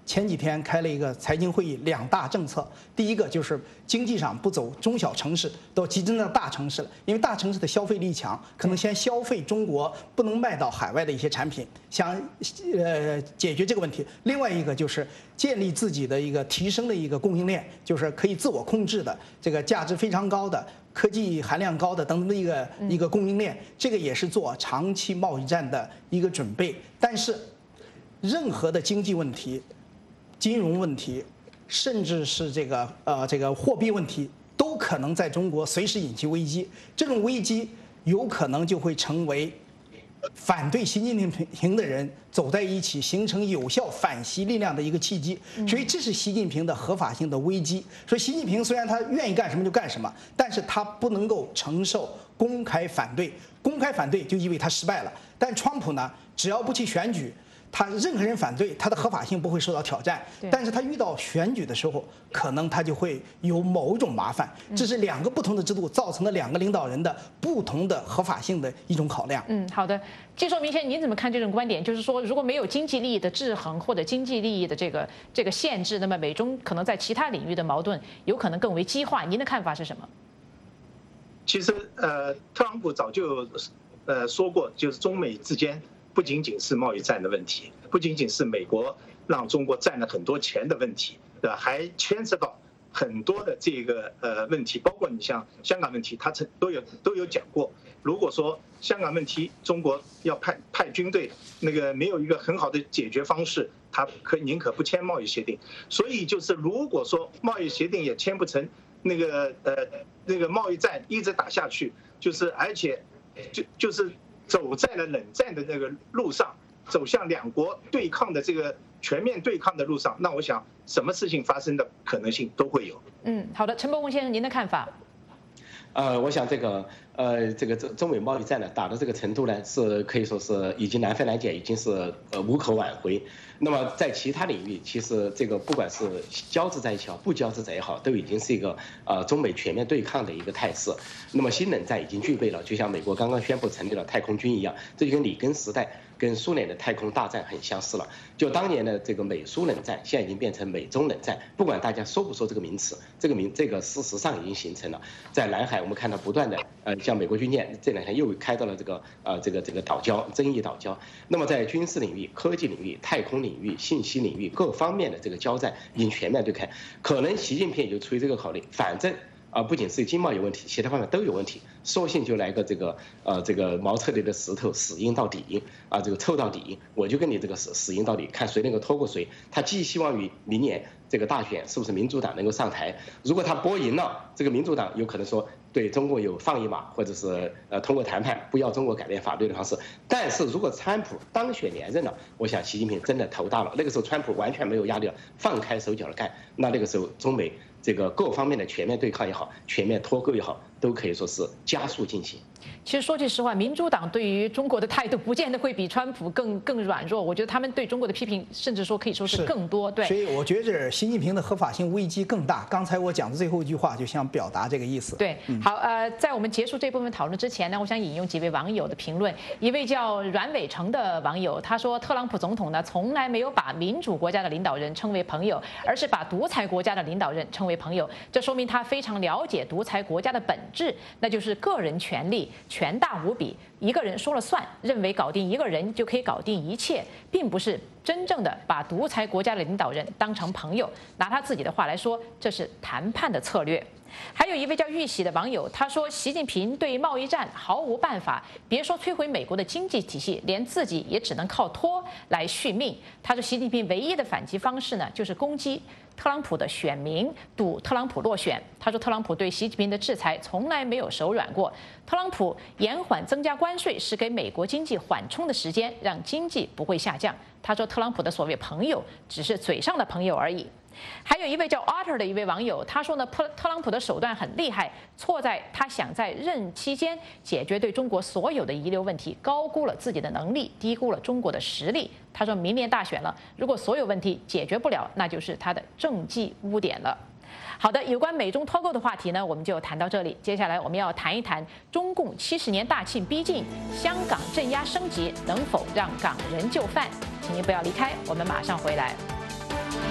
前几天开了一个财经会议，两大政策，第一个就是经济上不走中小城市，都集中到大城市了，因为大城市的消费力强，可能先消费中国不能卖到海外的一些产品，想呃解决这个问题。另外一个就是建立自己的一个提升的一个供应链，就是可以自我控制的这个价值非常高的。科技含量高的等等的一个一个供应链，这个也是做长期贸易战的一个准备。但是，任何的经济问题、金融问题，甚至是这个呃这个货币问题，都可能在中国随时引起危机。这种危机有可能就会成为反对习近平的人走在一起，形成有效反习力量的一个契机。所以这是习近平的合法性的危机。所以习近平虽然他愿意干什么就干什么，但是他不能够承受公开反对。公开反对就意味他失败了。但川普呢，只要不去选举，他任何人反对他的合法性不会受到挑战，但是他遇到选举的时候，可能他就会有某种麻烦。这是两个不同的制度造成了两个领导人的不同的合法性的一种考量。 嗯，好的，季寿明先生，您怎么看这种观点？就是说，如果没有经济利益的制衡或者经济利益的这个这个限制，那么美中可能在其他领域的矛盾有可能更为激化。您的看法是什么？ 其实，呃，特朗普早就呃说过，就是中美之间。不仅仅是贸易战的问题，不仅仅是美国让中国占了很多钱的问题，对吧？还牵涉到很多的这个呃问题，包括你像香港问题，他曾都有都有讲过。如果说香港问题中国要派派军队，那个没有一个很好的解决方式，他可宁可不签贸易协定。所以就是如果说贸易协定也签不成，那个呃那个贸易战一直打下去，就是而且就就是。走在了冷战的那个路上，走向两国对抗的这个全面对抗的路上，那我想什么事情发生的可能性都会有。 嗯，好的，陈伯公先生，您的看法？ 呃，我想这个呃，这个中中美贸易战呢，打到这个程度呢，是可以说是已经难分难解，已经是呃无可挽回。那么在其他领域，其实这个不管是交织在一起好，不交织在也好，都已经是一个呃中美全面对抗的一个态势。那么新冷战已经具备了，就像美国刚刚宣布成立了太空军一样，这就跟里根时代跟苏联的太空大战很相似了。就当年的这个美苏冷战，现在已经变成美中冷战。不管大家说不说这个名词，这个名这个事实上已经形成了。在南海，我们看到不断的呃，像美国军舰这两天又开到了这个呃这个这个岛礁，争议岛礁。那么在军事领域、科技领域、太空领域、信息领域各方面的这个交战已经全面对开。可能习近平也就出于这个考虑，反正。啊，不仅是经贸有问题，其他方面都有问题，索性就来个这个呃这个茅厕里的石头死硬到底啊，这个臭到底，我就跟你这个死死硬到底，看谁能够拖过谁。他寄希望于明年这个大选是不是民主党能够上台，如果他播赢了，这个民主党有可能说对中国有放一马，或者是呃通过谈判不要中国改变法律的方式。但是如果川普当选连任了，我想习近平真的头大了，那个时候川普完全没有压力了，放开手脚了干，那那个时候中美。这个各方面的全面对抗也好，全面脱钩也好，都可以说是加速进行。 其实说句实话，民主党对于中国的态度不见得会比川普更更软弱。我觉得他们对中国的批评，甚至说可以说是更多。对， 所以我觉得习近平的合法性危机更大。刚才我讲的最后一句话，就想表达这个意思。 对，好，呃，在我们结束这部分讨论之前呢，我想引用几位网友的评论。一位叫阮伟成的网友，他说，特朗普总统呢，从来没有把民主国家的领导人称为朋友，而是把独裁国家的领导人称为朋友。这说明他非常了解独裁国家的本质，那就是个人权力权大无比，一个人说了算，认为搞定一个人就可以搞定一切，并不是真正的把独裁国家的领导人当成朋友。拿他自己的话来说，这是谈判的策略。还有一位叫玉玺的网友，他说习近平对贸易战毫无办法，别说摧毁美国的经济体系，连自己也只能靠拖来续命。他说习近平唯一的反击方式呢，就是攻击特朗普的选民，赌特朗普落选。他说特朗普对习近平的制裁从来没有手软过，特朗普延缓增加关税是给美国经济缓冲的时间，让经济不会下降。他说特朗普的所谓朋友只是嘴上的朋友而已。还有一位叫 Otter 的一位网友，他说呢，特特朗普的手段很厉害，错在他想在任期间解决对中国所有的遗留问题，高估了自己的能力，低估了中国的实力。他说明年大选了，如果所有问题解决不了，那就是他的政绩污点了。好的，有关美中脱钩的话题呢，我们就谈到这里。接下来我们要谈一谈中共七十年大庆逼近，香港镇压升级能否让港人就范？请您不要离开，我们马上回来。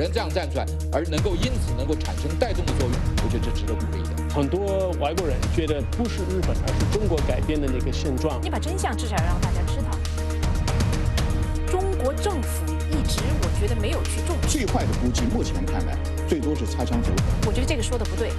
人这样站出来，而能够因此能够产生带动的作用，我觉得这值得鼓励的。 很多外国人觉得不是日本，而是中国改变的那个现状。 你把真相至少要让大家知道。中国政府一直我觉得没有去重视。 最坏的估计，目前看来最多是擦枪走火。 我觉得这个说的不对。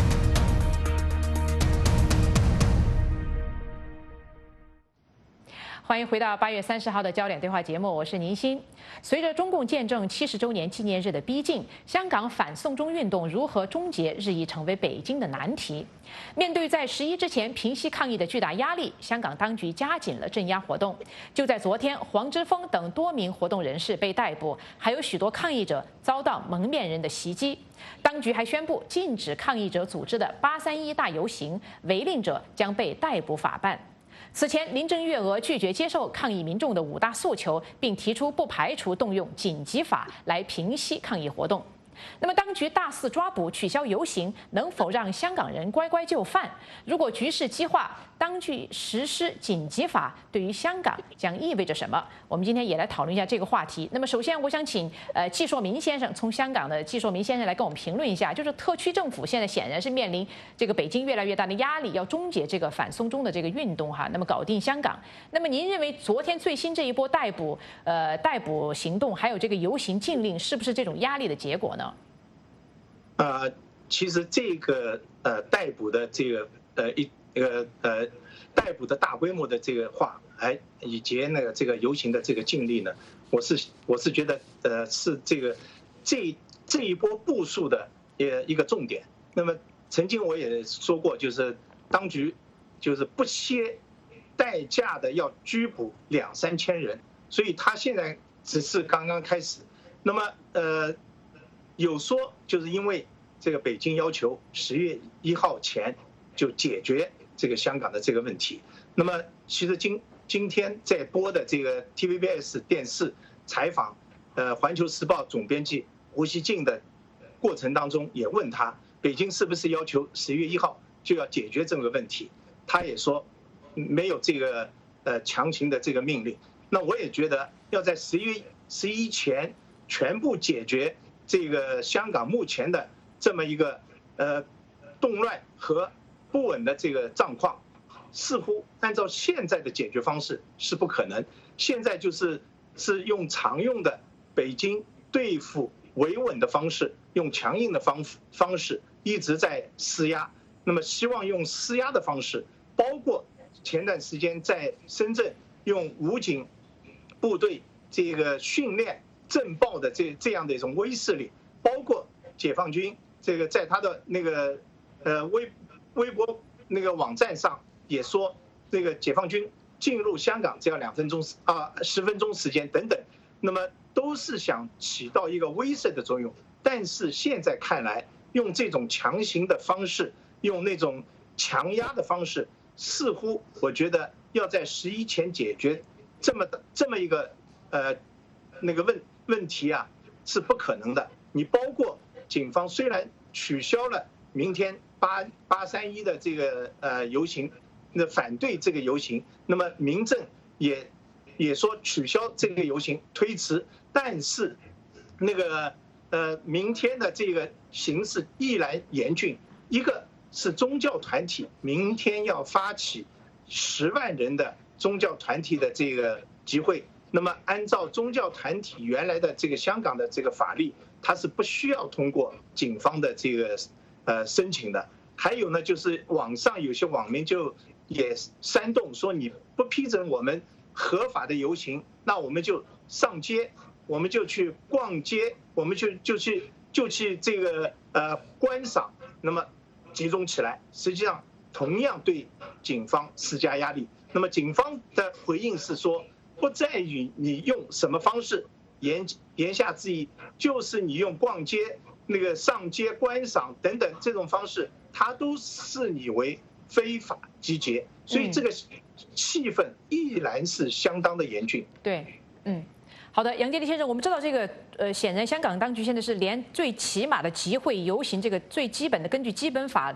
欢迎回到八月三十号的焦点对话节目，我是宁鑫。随着中共建政七十周年纪念日的逼近，香港反送中运动如何终结，日益成为北京的难题。面对在十一之前平息抗议的巨大压力，香港当局加紧了镇压活动。就在昨天，黄之锋等多名活动人士被逮捕，还有许多抗议者遭到蒙面人的袭击。当局还宣布禁止抗议者组织的八三一大游行，违令者将被逮捕法办。此前，林郑月娥拒绝接受抗议民众的五大诉求，并提出不排除动用紧急法来平息抗议活动。那么，当局大肆抓捕、取消游行，能否让香港人乖乖就范？如果局势激化，当局实施紧急法，对于香港将意味着什么？我们今天也来讨论一下这个话题。那么，首先我想请呃季硕明先生，从香港的季硕明先生来跟我们评论一下，就是特区政府现在显然是面临这个北京越来越大的压力，要终结这个反送中的这个运动哈，那么搞定香港。那么您认为昨天最新这一波逮捕呃逮捕行动，还有这个游行禁令，是不是这种压力的结果呢？ 呃，其实这个呃逮捕的这个呃一个呃逮捕的大规模的这个话，哎，以及那个这个游行的这个禁令呢，我是我是觉得呃是这个这这一波部署的呃一个重点。那么曾经我也说过，就是当局就是不惜代价的要拘捕两三千人，所以他现在只是刚刚开始。那么呃。有说就是因为这个北京要求十月一号前就解决这个香港的这个问题。那么其实今今天在播的这个 T V B S 电视采访，呃，《环球时报》总编辑胡锡进的过程当中，也问他北京是不是要求十月一号就要解决这个问题，他也说没有这个呃强行的这个命令。那我也觉得要在十月十一前全部解决这个香港目前的这么一个呃动乱和不稳的这个状况，似乎按照现在的解决方式是不可能。现在就是是用常用的北京对付维稳的方式，用强硬的方方式一直在施压。那么希望用施压的方式，包括前段时间在深圳用武警部队这个训练震爆的这这样的一种威势力，包括解放军这个在他的那个呃微微博那个网站上也说，这个解放军进入香港只要两分钟啊十分钟时间等等，那么都是想起到一个威慑的作用。但是现在看来，用这种强行的方式，用那种强压的方式，似乎我觉得要在十一前解决这么的这么一个呃那个问问题啊，是不可能的。你包括警方虽然取消了明天八八三一的这个呃游行，那反对这个游行，那么民政也也说取消这个游行推迟，但是那个呃明天的这个形势依然严峻。一个是宗教团体明天要发起十万人的宗教团体的这个集会，那么按照宗教团体原来的这个香港的这个法律，它是不需要通过警方的这个呃申请的。还有呢，就是网上有些网民就也煽动说，你不批准我们合法的游行，那我们就上街，我们就去逛街，我们就就去就去这个呃观赏，那么集中起来，实际上同样对警方施加压力。那么警方的回应是说，不在于你用什么方式，言言下之意就是你用逛街、那个上街观赏等等这种方式，它都视你为非法集结，所以这个气氛依然是相当的严峻。 对，嗯。好的，杨洁篪先生，我们知道这个，呃，显然香港当局现在是连最起码的集会游行这个最基本的，根据基本法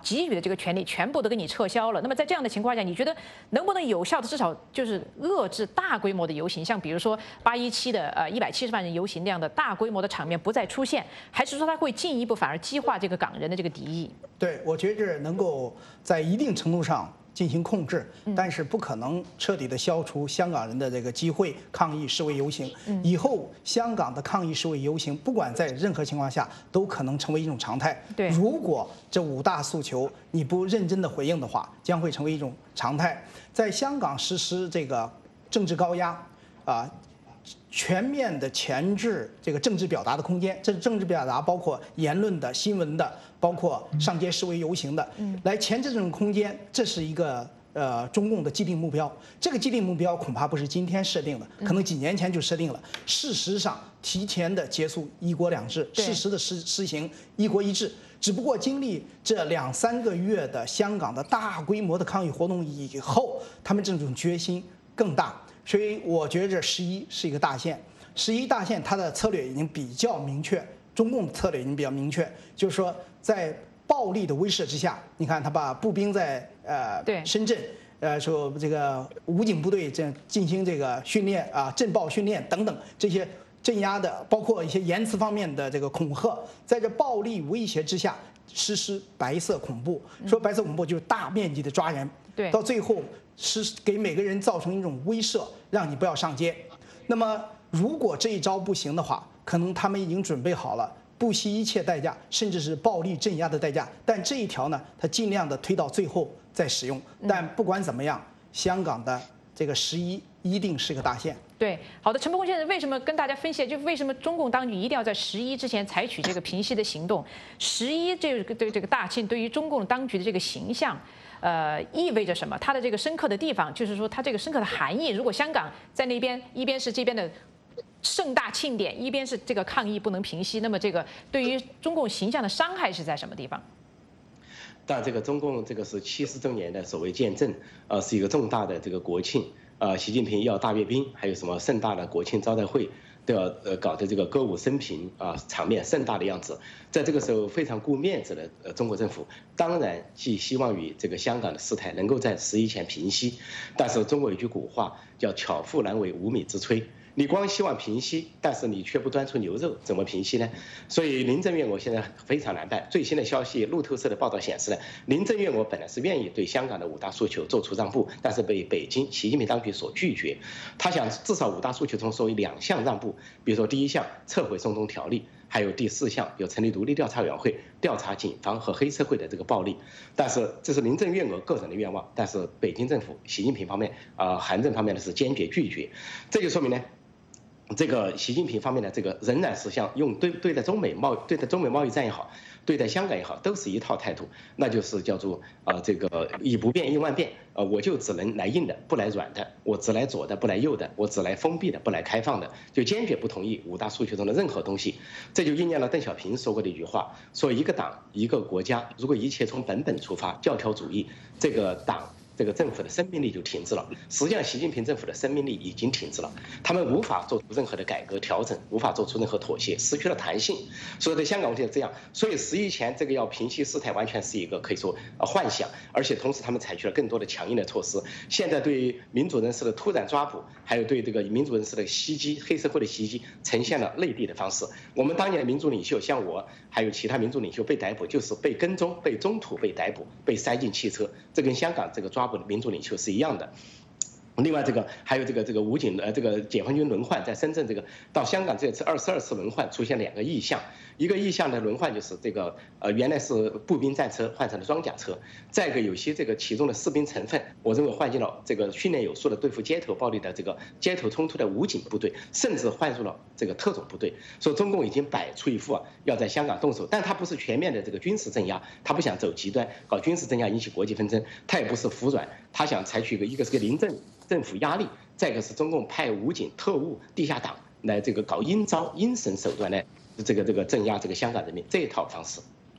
给予的这个权利全部都给你撤销了。那么在这样的情况下，你觉得能不能有效的至少就是遏制大规模的游行，像比如说八一七的呃一百七十万人游行那样的大规模的场面不再出现，还是说它会进一步反而激化这个港人的这个敌意？ 对，我觉得能够在一定程度上进行控制，但是不可能彻底的消除香港人的这个集会、抗议、示威游行。以后香港的抗议、示威游行，不管在任何情况下，都可能成为一种常态。 对， 如果这五大诉求你不认真的回应的话，将会成为一种常态。在香港实施这个政治高压，啊。全面的钳制这个政治表达的空间，这政治表达包括言论的、新闻的，包括上街示威游行的，来钳制这种空间，这是一个呃中共的既定目标。这个既定目标恐怕不是今天设定的，可能几年前就设定了。事实上，提前的结束一国两制，适时的实实行一国一制。只不过经历这两三个月的香港的大规模的抗议活动以后，他们这种决心更大。所以我觉着十一是一个大线，十一大线它的策略已经比较明确，中共的策略已经比较明确，就是说在暴力的威慑之下，你看他把步兵在呃深圳，呃说这个武警部队这进行这个训练啊，震爆训练等等这些镇压的，包括一些言辞方面的这个恐吓，在这暴力威胁之下实施白色恐怖，说白色恐怖就是大面积的抓人， 对， 到最后是给每个人造成一种威慑，让你不要上街。那么如果这一招不行的话，可能他们已经准备好了不惜一切代价，甚至是暴力镇压的代价。但这一条呢，他尽量的推到最后再使用。但不管怎么样，香港的这个十一一定是个大线。 对，好的，陈伯公先生为什么跟大家分析，就为什么中共当局一定要在十一之前采取这个平息的行动？十一这个对这个大庆对于中共当局的这个形象。呃，意味着什么？它的这个深刻的地方，就是说它这个深刻的含义。如果香港在那边一边是这边的盛大庆典，一边是这个抗议不能平息，那么这个对于中共形象的伤害是在什么地方？ 但这个中共这个是七十周年的所谓建政，呃，是一个重大的这个国庆，呃，习近平要大阅兵，还有什么盛大的国庆招待会。都要呃搞的这个歌舞升平啊，场面盛大的样子，在这个时候非常顾面子的呃中国政府，当然寄希望于这个香港的事态能够在十一前平息，但是中国有句古话叫巧妇难为无米之炊。你光希望平息，但是你却不端出牛肉，怎么平息呢？所以林郑月娥现在非常难办。最新的消息，路透社的报道显示呢，林郑月娥本来是愿意对香港的五大诉求做出让步，但是被北京习近平当局所拒绝。他想至少五大诉求中说两项让步，比如说第一项撤回送中条例，还有第四项有成立独立调查委员会调查警方和黑社会的这个暴力。但是这是林郑月娥个人的愿望，但是北京政府、习近平方面啊、呃，韩正方面呢是坚决拒绝。这就说明呢。这个习近平方面的这个仍然是像用对对待中美贸对待中美贸易战也好，对待香港也好，都是一套态度，那就是叫做啊、呃、这个以不变应万变，呃我就只能来硬的，不来软的，我只来左的，不来右的，我只来封闭的，不来开放的，就坚决不同意五大诉求中的任何东西。这就应验了邓小平说过的一句话，说一个党一个国家，如果一切从本本出发，教条主义，这个党。这个政府的生命力就停滞了。实际上，习近平政府的生命力已经停滞了，他们无法做出任何的改革调整，无法做出任何妥协，失去了弹性。所以在香港问题是这样，所以十一前这个要平息事态，完全是一个可以说呃幻想，而且同时他们采取了更多的强硬的措施。现在对民主人士的突然抓捕，还有对这个民主人士的袭击、黑社会的袭击，呈现了内地的方式。我们当年的民主领袖，像我还有其他民主领袖被逮捕，就是被跟踪、被中途被逮捕、被塞进汽车，这跟香港这个抓捕的民主领袖是一样的。另外，这个还有这个这个武警呃这个解放军轮换，在深圳这个到香港这次二十二次轮换出现两个意象，一个意象的轮换就是这个呃原来是步兵战车换成了装甲车，再一个有些这个其中的士兵成分，我认为换进了这个训练有素的对付街头暴力的这个街头冲突的武警部队，甚至换入了这个特种部队。所以中共已经摆出一副啊要在香港动手，但他不是全面的这个军事镇压，他不想走极端搞军事镇压引起国际纷争，他也不是服软，他想采取一个一个是个临阵。政府压力，再一个是中共派武警、特务、地下党来这个搞阴招、阴神手段来这个这个镇压这个香港人民这一套方式。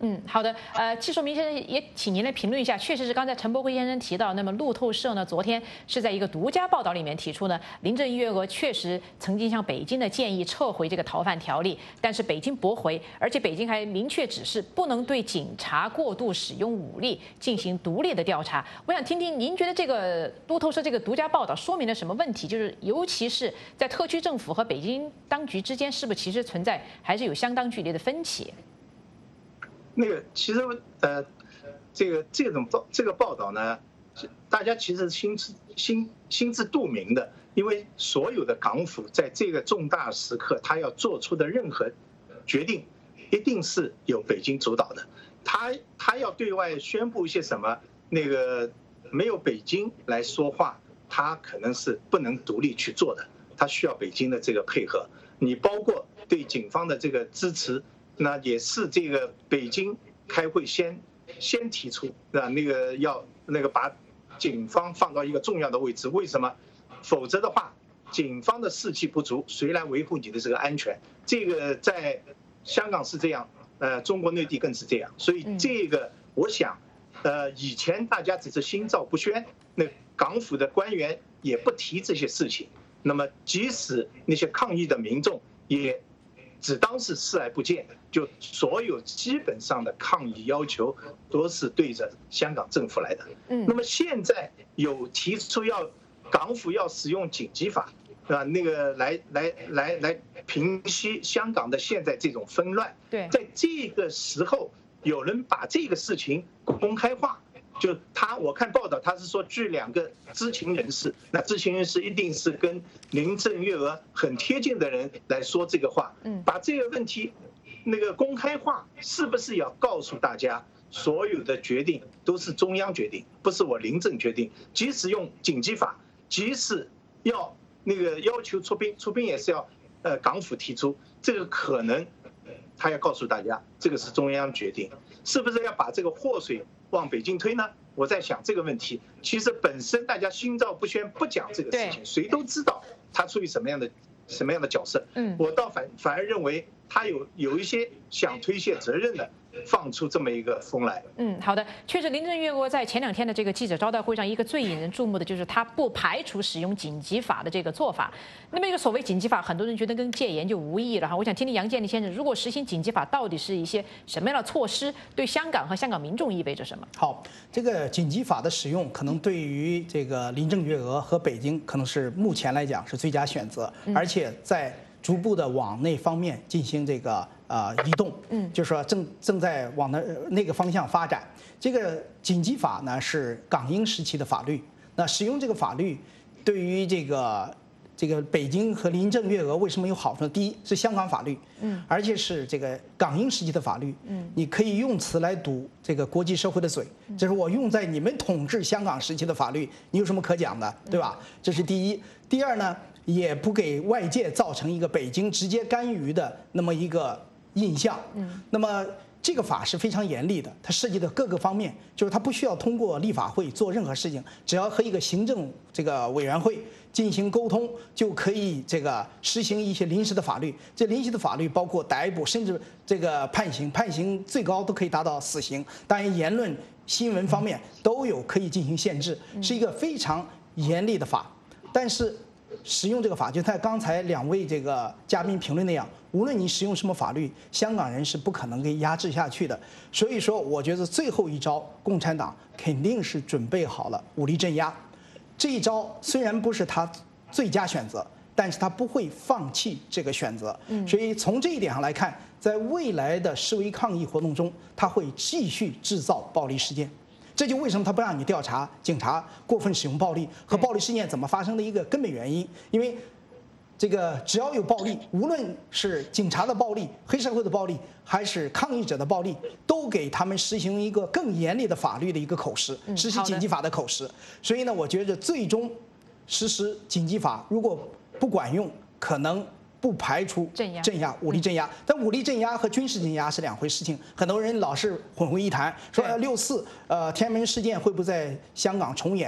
嗯，好的。呃，季硕明先生也请您来评论一下，确实是刚才陈伯辉先生提到，那么路透社呢昨天是在一个独家报道里面提出呢，林郑月娥确实曾经向北京的建议撤回这个逃犯条例，但是北京驳回，而且北京还明确指示不能对警察过度使用武力进行独立的调查。我想听听您觉得这个路透社这个独家报道说明了什么问题？就是尤其是在特区政府和北京当局之间，是不是其实存在还是有相当距离的分歧？ 那个其实呃，这个这种报这个报道呢，大家其实心知心心知肚明的，因为所有的港府在这个重大时刻，他要做出的任何决定，一定是由北京主导的。他他要对外宣布一些什么，那个没有北京来说话，他可能是不能独立去做的，他需要北京的这个配合。你包括对警方的这个支持。那也是这个北京开会先先提出，啊，那个要那个把警方放到一个重要的位置，为什么？否则的话，警方的士气不足，谁来维护你的这个安全？这个在香港是这样，呃，中国内地更是这样，所以这个我想，呃，以前大家只是心照不宣，那港府的官员也不提这些事情，那么即使那些抗议的民众也只当是视而不见，就所有基本上的抗议要求都是对着香港政府来的。嗯，那么现在有提出要港府要使用紧急法，啊，那个来来来来平息香港的现在这种纷乱。对，在这个时候，有人把这个事情公开化。就他，我看报道，他是说据两个知情人士，那知情人士一定是跟林郑月娥很贴近的人来说这个话，嗯，把这个问题那个公开化，是不是要告诉大家，所有的决定都是中央决定，不是我林郑决定，即使用紧急法，即使要那个要求出兵，出兵也是要呃港府提出，这个可能他要告诉大家，这个是中央决定，是不是要把这个祸水往北京推呢？我在想这个问题，其实本身大家心照不宣，不讲这个事情，谁都知道他处于什么样的什么样的角色。嗯，我倒反反而认为他有有一些想推卸责任的，放出这么一个风来。 嗯，好的，确实，林郑月娥在前两天的这个记者招待会上，一个最引人注目的就是她不排除使用紧急法的这个做法。那么，一个所谓紧急法，很多人觉得跟戒严就无异了哈。我想听听杨建立先生，如果实行紧急法，到底是一些什么样的措施？对香港和香港民众意味着什么？ 好，这个紧急法的使用，可能对于这个林郑月娥和北京，可能是目前来讲是最佳选择，而且在逐步的往那方面进行这个呃移动，嗯，就是说正正在往那那个方向发展。这个紧急法呢是港英时期的法律，那使用这个法律对于这个这个北京和林郑月娥为什么有好处呢？第一是香港法律，嗯，而且是这个港英时期的法律，嗯，你可以用此来堵这个国际社会的嘴，这是我用在你们统治香港时期的法律，你有什么可讲的，对吧？这是第一。第二呢，也不给外界造成一个北京直接干预的那么一个印象。嗯，那么这个法是非常严厉的，它涉及的各个方面，就是它不需要通过立法会做任何事情，只要和一个行政这个委员会进行沟通，就可以这个实行一些临时的法律。这临时的法律包括逮捕，甚至这个判刑，判刑最高都可以达到死刑。当然，言论、新闻方面都有可以进行限制，是一个非常严厉的法。但是使用这个法，就像刚才两位这个嘉宾评论那样，无论你使用什么法律，香港人是不可能给压制下去的。所以说，我觉得最后一招，共产党肯定是准备好了武力镇压。这一招虽然不是他最佳选择，但是他不会放弃这个选择。所以从这一点上来看，在未来的示威抗议活动中，他会继续制造暴力事件。这就为什么他不让你调查警察过分使用暴力和暴力事件怎么发生的一个根本原因。因为这个只要有暴力，无论是警察的暴力、黑社会的暴力，还是抗议者的暴力，都给他们实行一个更严厉的法律的一个口实，实施紧急法的口实。所以呢，我觉得最终实施紧急法如果不管用，可能不排除镇压、镇压、武力镇压，但武力镇压和军事镇压是两回事情。很多人老是混为一谈，说六四呃天安门事件会不会在香港重演？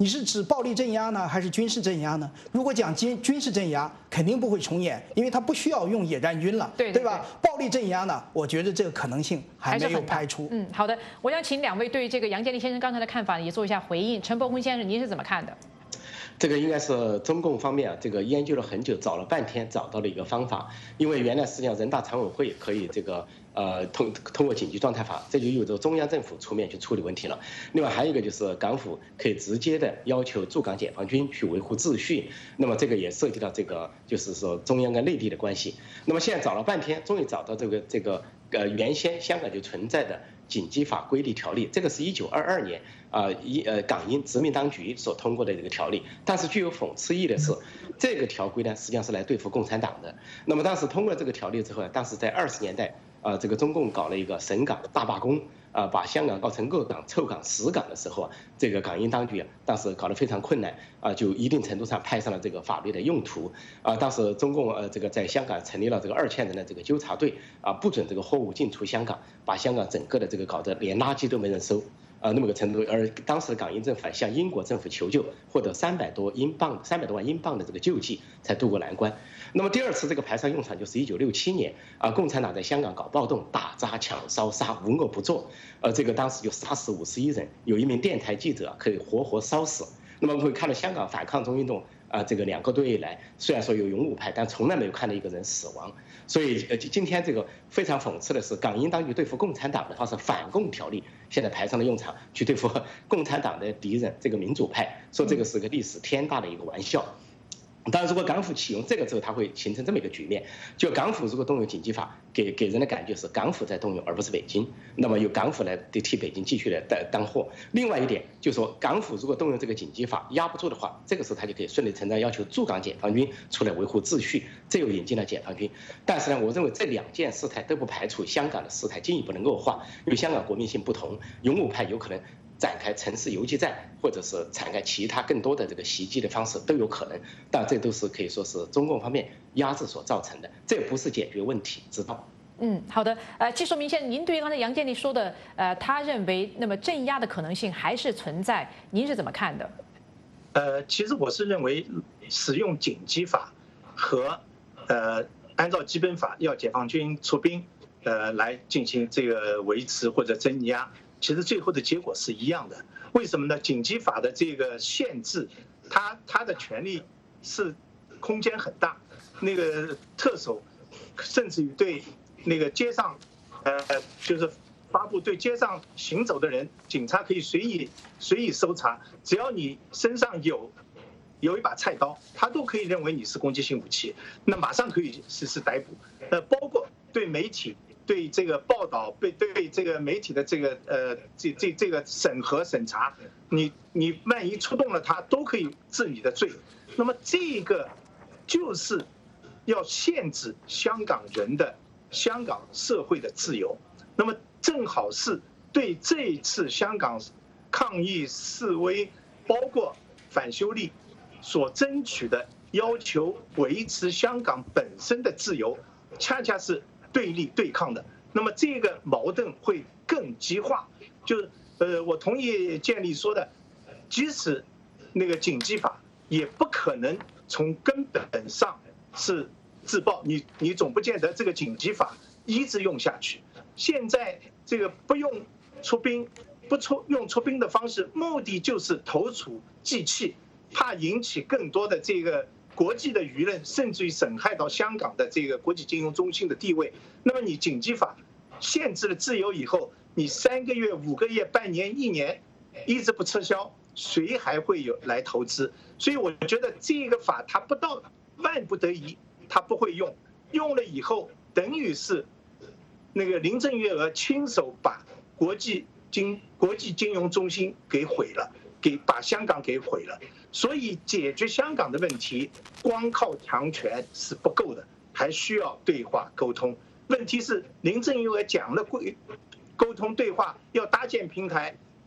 你是指暴力镇压呢，还是军事镇压呢？如果讲军军事镇压，肯定不会重演，因为它不需要用野战军了， 对对吧？暴力镇压呢，我觉得这个可能性还没有排除。 嗯，好的，我想请两位对这个杨建立先生刚才的看法也做一下回应。陈伯宏先生，您是怎么看的？ 这个应该是中共方面啊，这个研究了很久，找了半天找到了一个方法。因为原来实际上人大常委会可以这个呃通通过紧急状态法，这就由着中央政府出面去处理问题了。另外还有一个就是港府可以直接的要求驻港解放军去维护秩序，那么这个也涉及到这个就是说中央跟内地的关系。那么现在找了半天，终于找到这个这个呃原先香港就存在的紧急法规例条例，这个是一九二二年啊一呃港英殖民当局所通过的这个条例。但是具有讽刺意义的是，这个条规呢实际上是来对付共产党的。那么当时通过这个条例之后呢，当时在二十年代啊、呃、这个中共搞了一个省港大罢工。啊，把香港搞成恶港、臭港、死港的时候啊，这个港英当局啊，当时搞得非常困难啊，就一定程度上派上了这个法律的用途啊。当时中共呃这个在香港成立了这个二千人的这个纠察队啊，不准这个货物进出香港，把香港整个的这个搞得连垃圾都没人收。啊，那么个程度，而当时的港英政府向英国政府求救，获得三百多英镑、三百多万英镑的这个救济，才渡过难关。那么第二次这个派上用场就是一九六七年啊，共产党在香港搞暴动，打砸抢烧杀，无恶不作，呃，这个当时就杀死五十一人，有一名电台记者可以活活烧死。那么我们会看到香港反抗中运动啊，这个两个多月以来，虽然说有勇武派，但从来没有看到一个人死亡。所以呃，今天这个非常讽刺的是，港英当局对付共产党的话是反共条例，现在派上了用场，去对付共产党的敌人这个民主派，说这个是个历史天大的一个玩笑。当然，如果港府启用这个之后，它会形成这么一个局面：就港府如果动用紧急法，给给人的感觉是港府在动用，而不是北京。那么由港府来替北京继续来当当货。另外一点就是说，港府如果动用这个紧急法压不住的话，这个时候他就可以顺理成章要求驻港解放军出来维护秩序，这又引进了解放军。但是呢，我认为这两件事态都不排除香港的事态进一步能够化，因为香港国民性不同，勇武派有可能展开城市游击战，或者是展开其他更多的这个袭击的方式都有可能，但这都是可以说是中共方面压制所造成的，这不是解决问题之道。 嗯，好的。呃，季寿明先生，您对于刚才杨建立说的，呃，他认为那么镇压的可能性还是存在，您是怎么看的？ 呃，其实我是认为，使用紧急法和呃按照基本法要解放军出兵，呃来进行这个维持或者镇压。其实最后的结果是一样的，为什么呢？紧急法的这个限制，它它的权力是空间很大，那个特首甚至于对那个街上，呃，就是发布对街上行走的人，警察可以随意随意搜查，只要你身上有有一把菜刀，他都可以认为你是攻击性武器，那马上可以实施逮捕。呃，包括对媒体。对这个报道，对对这个媒体的这个呃这这这个审核审查，你你万一触动了他，都可以治你的罪。那么这个就是要限制香港人的香港社会的自由。那么正好是对这一次香港抗议示威，包括反修例所争取的要求维持香港本身的自由，恰恰是对立对抗的，那么这个矛盾会更激化。就是呃，我同意建立说的，即使那个紧急法也不可能从根本上是自爆，你你总不见得这个紧急法一直用下去。现在这个不用出兵，不出用出兵的方式，目的就是投鼠忌器，怕引起更多的这个国际的舆论，甚至于损害到香港的这个国际金融中心的地位。那么你紧急法限制了自由以后，你三个月、五个月、半年、一年一直不撤销，谁还会有来投资？所以我觉得这个法它不到万不得已，它不会用，用了以后等于是那个林郑月娥亲手把国际金国际金融中心给毁了，给把香港给毁了。所以解决香港的问题，光靠强权是不够的，还需要对话沟通。问题是林郑月娥讲了沟通对话，要搭建平台，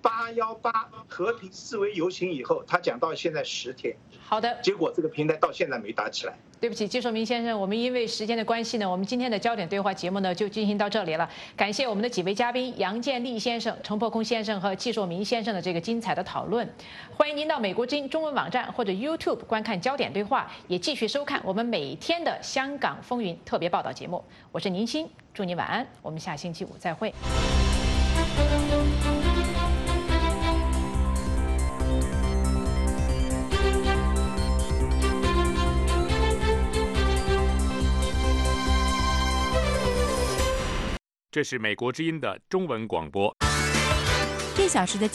八幺八和平示威游行以后，他讲到现在十天， 好的， 结果这个平台到现在没打起来。 对不起，季寿明先生，我们因为时间的关系呢，我们今天的焦点对话节目呢就进行到这里了。感谢我们的几位嘉宾杨建立先生、陈破空先生和季寿明先生的这个精彩的讨论。欢迎您到美国之音中文网站或者 YouTube 观看焦点对话，也继续收看我们每天的香港风云特别报道节目。我是宁鑫，祝你晚安，我们下星期五再会。 这是美国之音的中文广播。 这小时的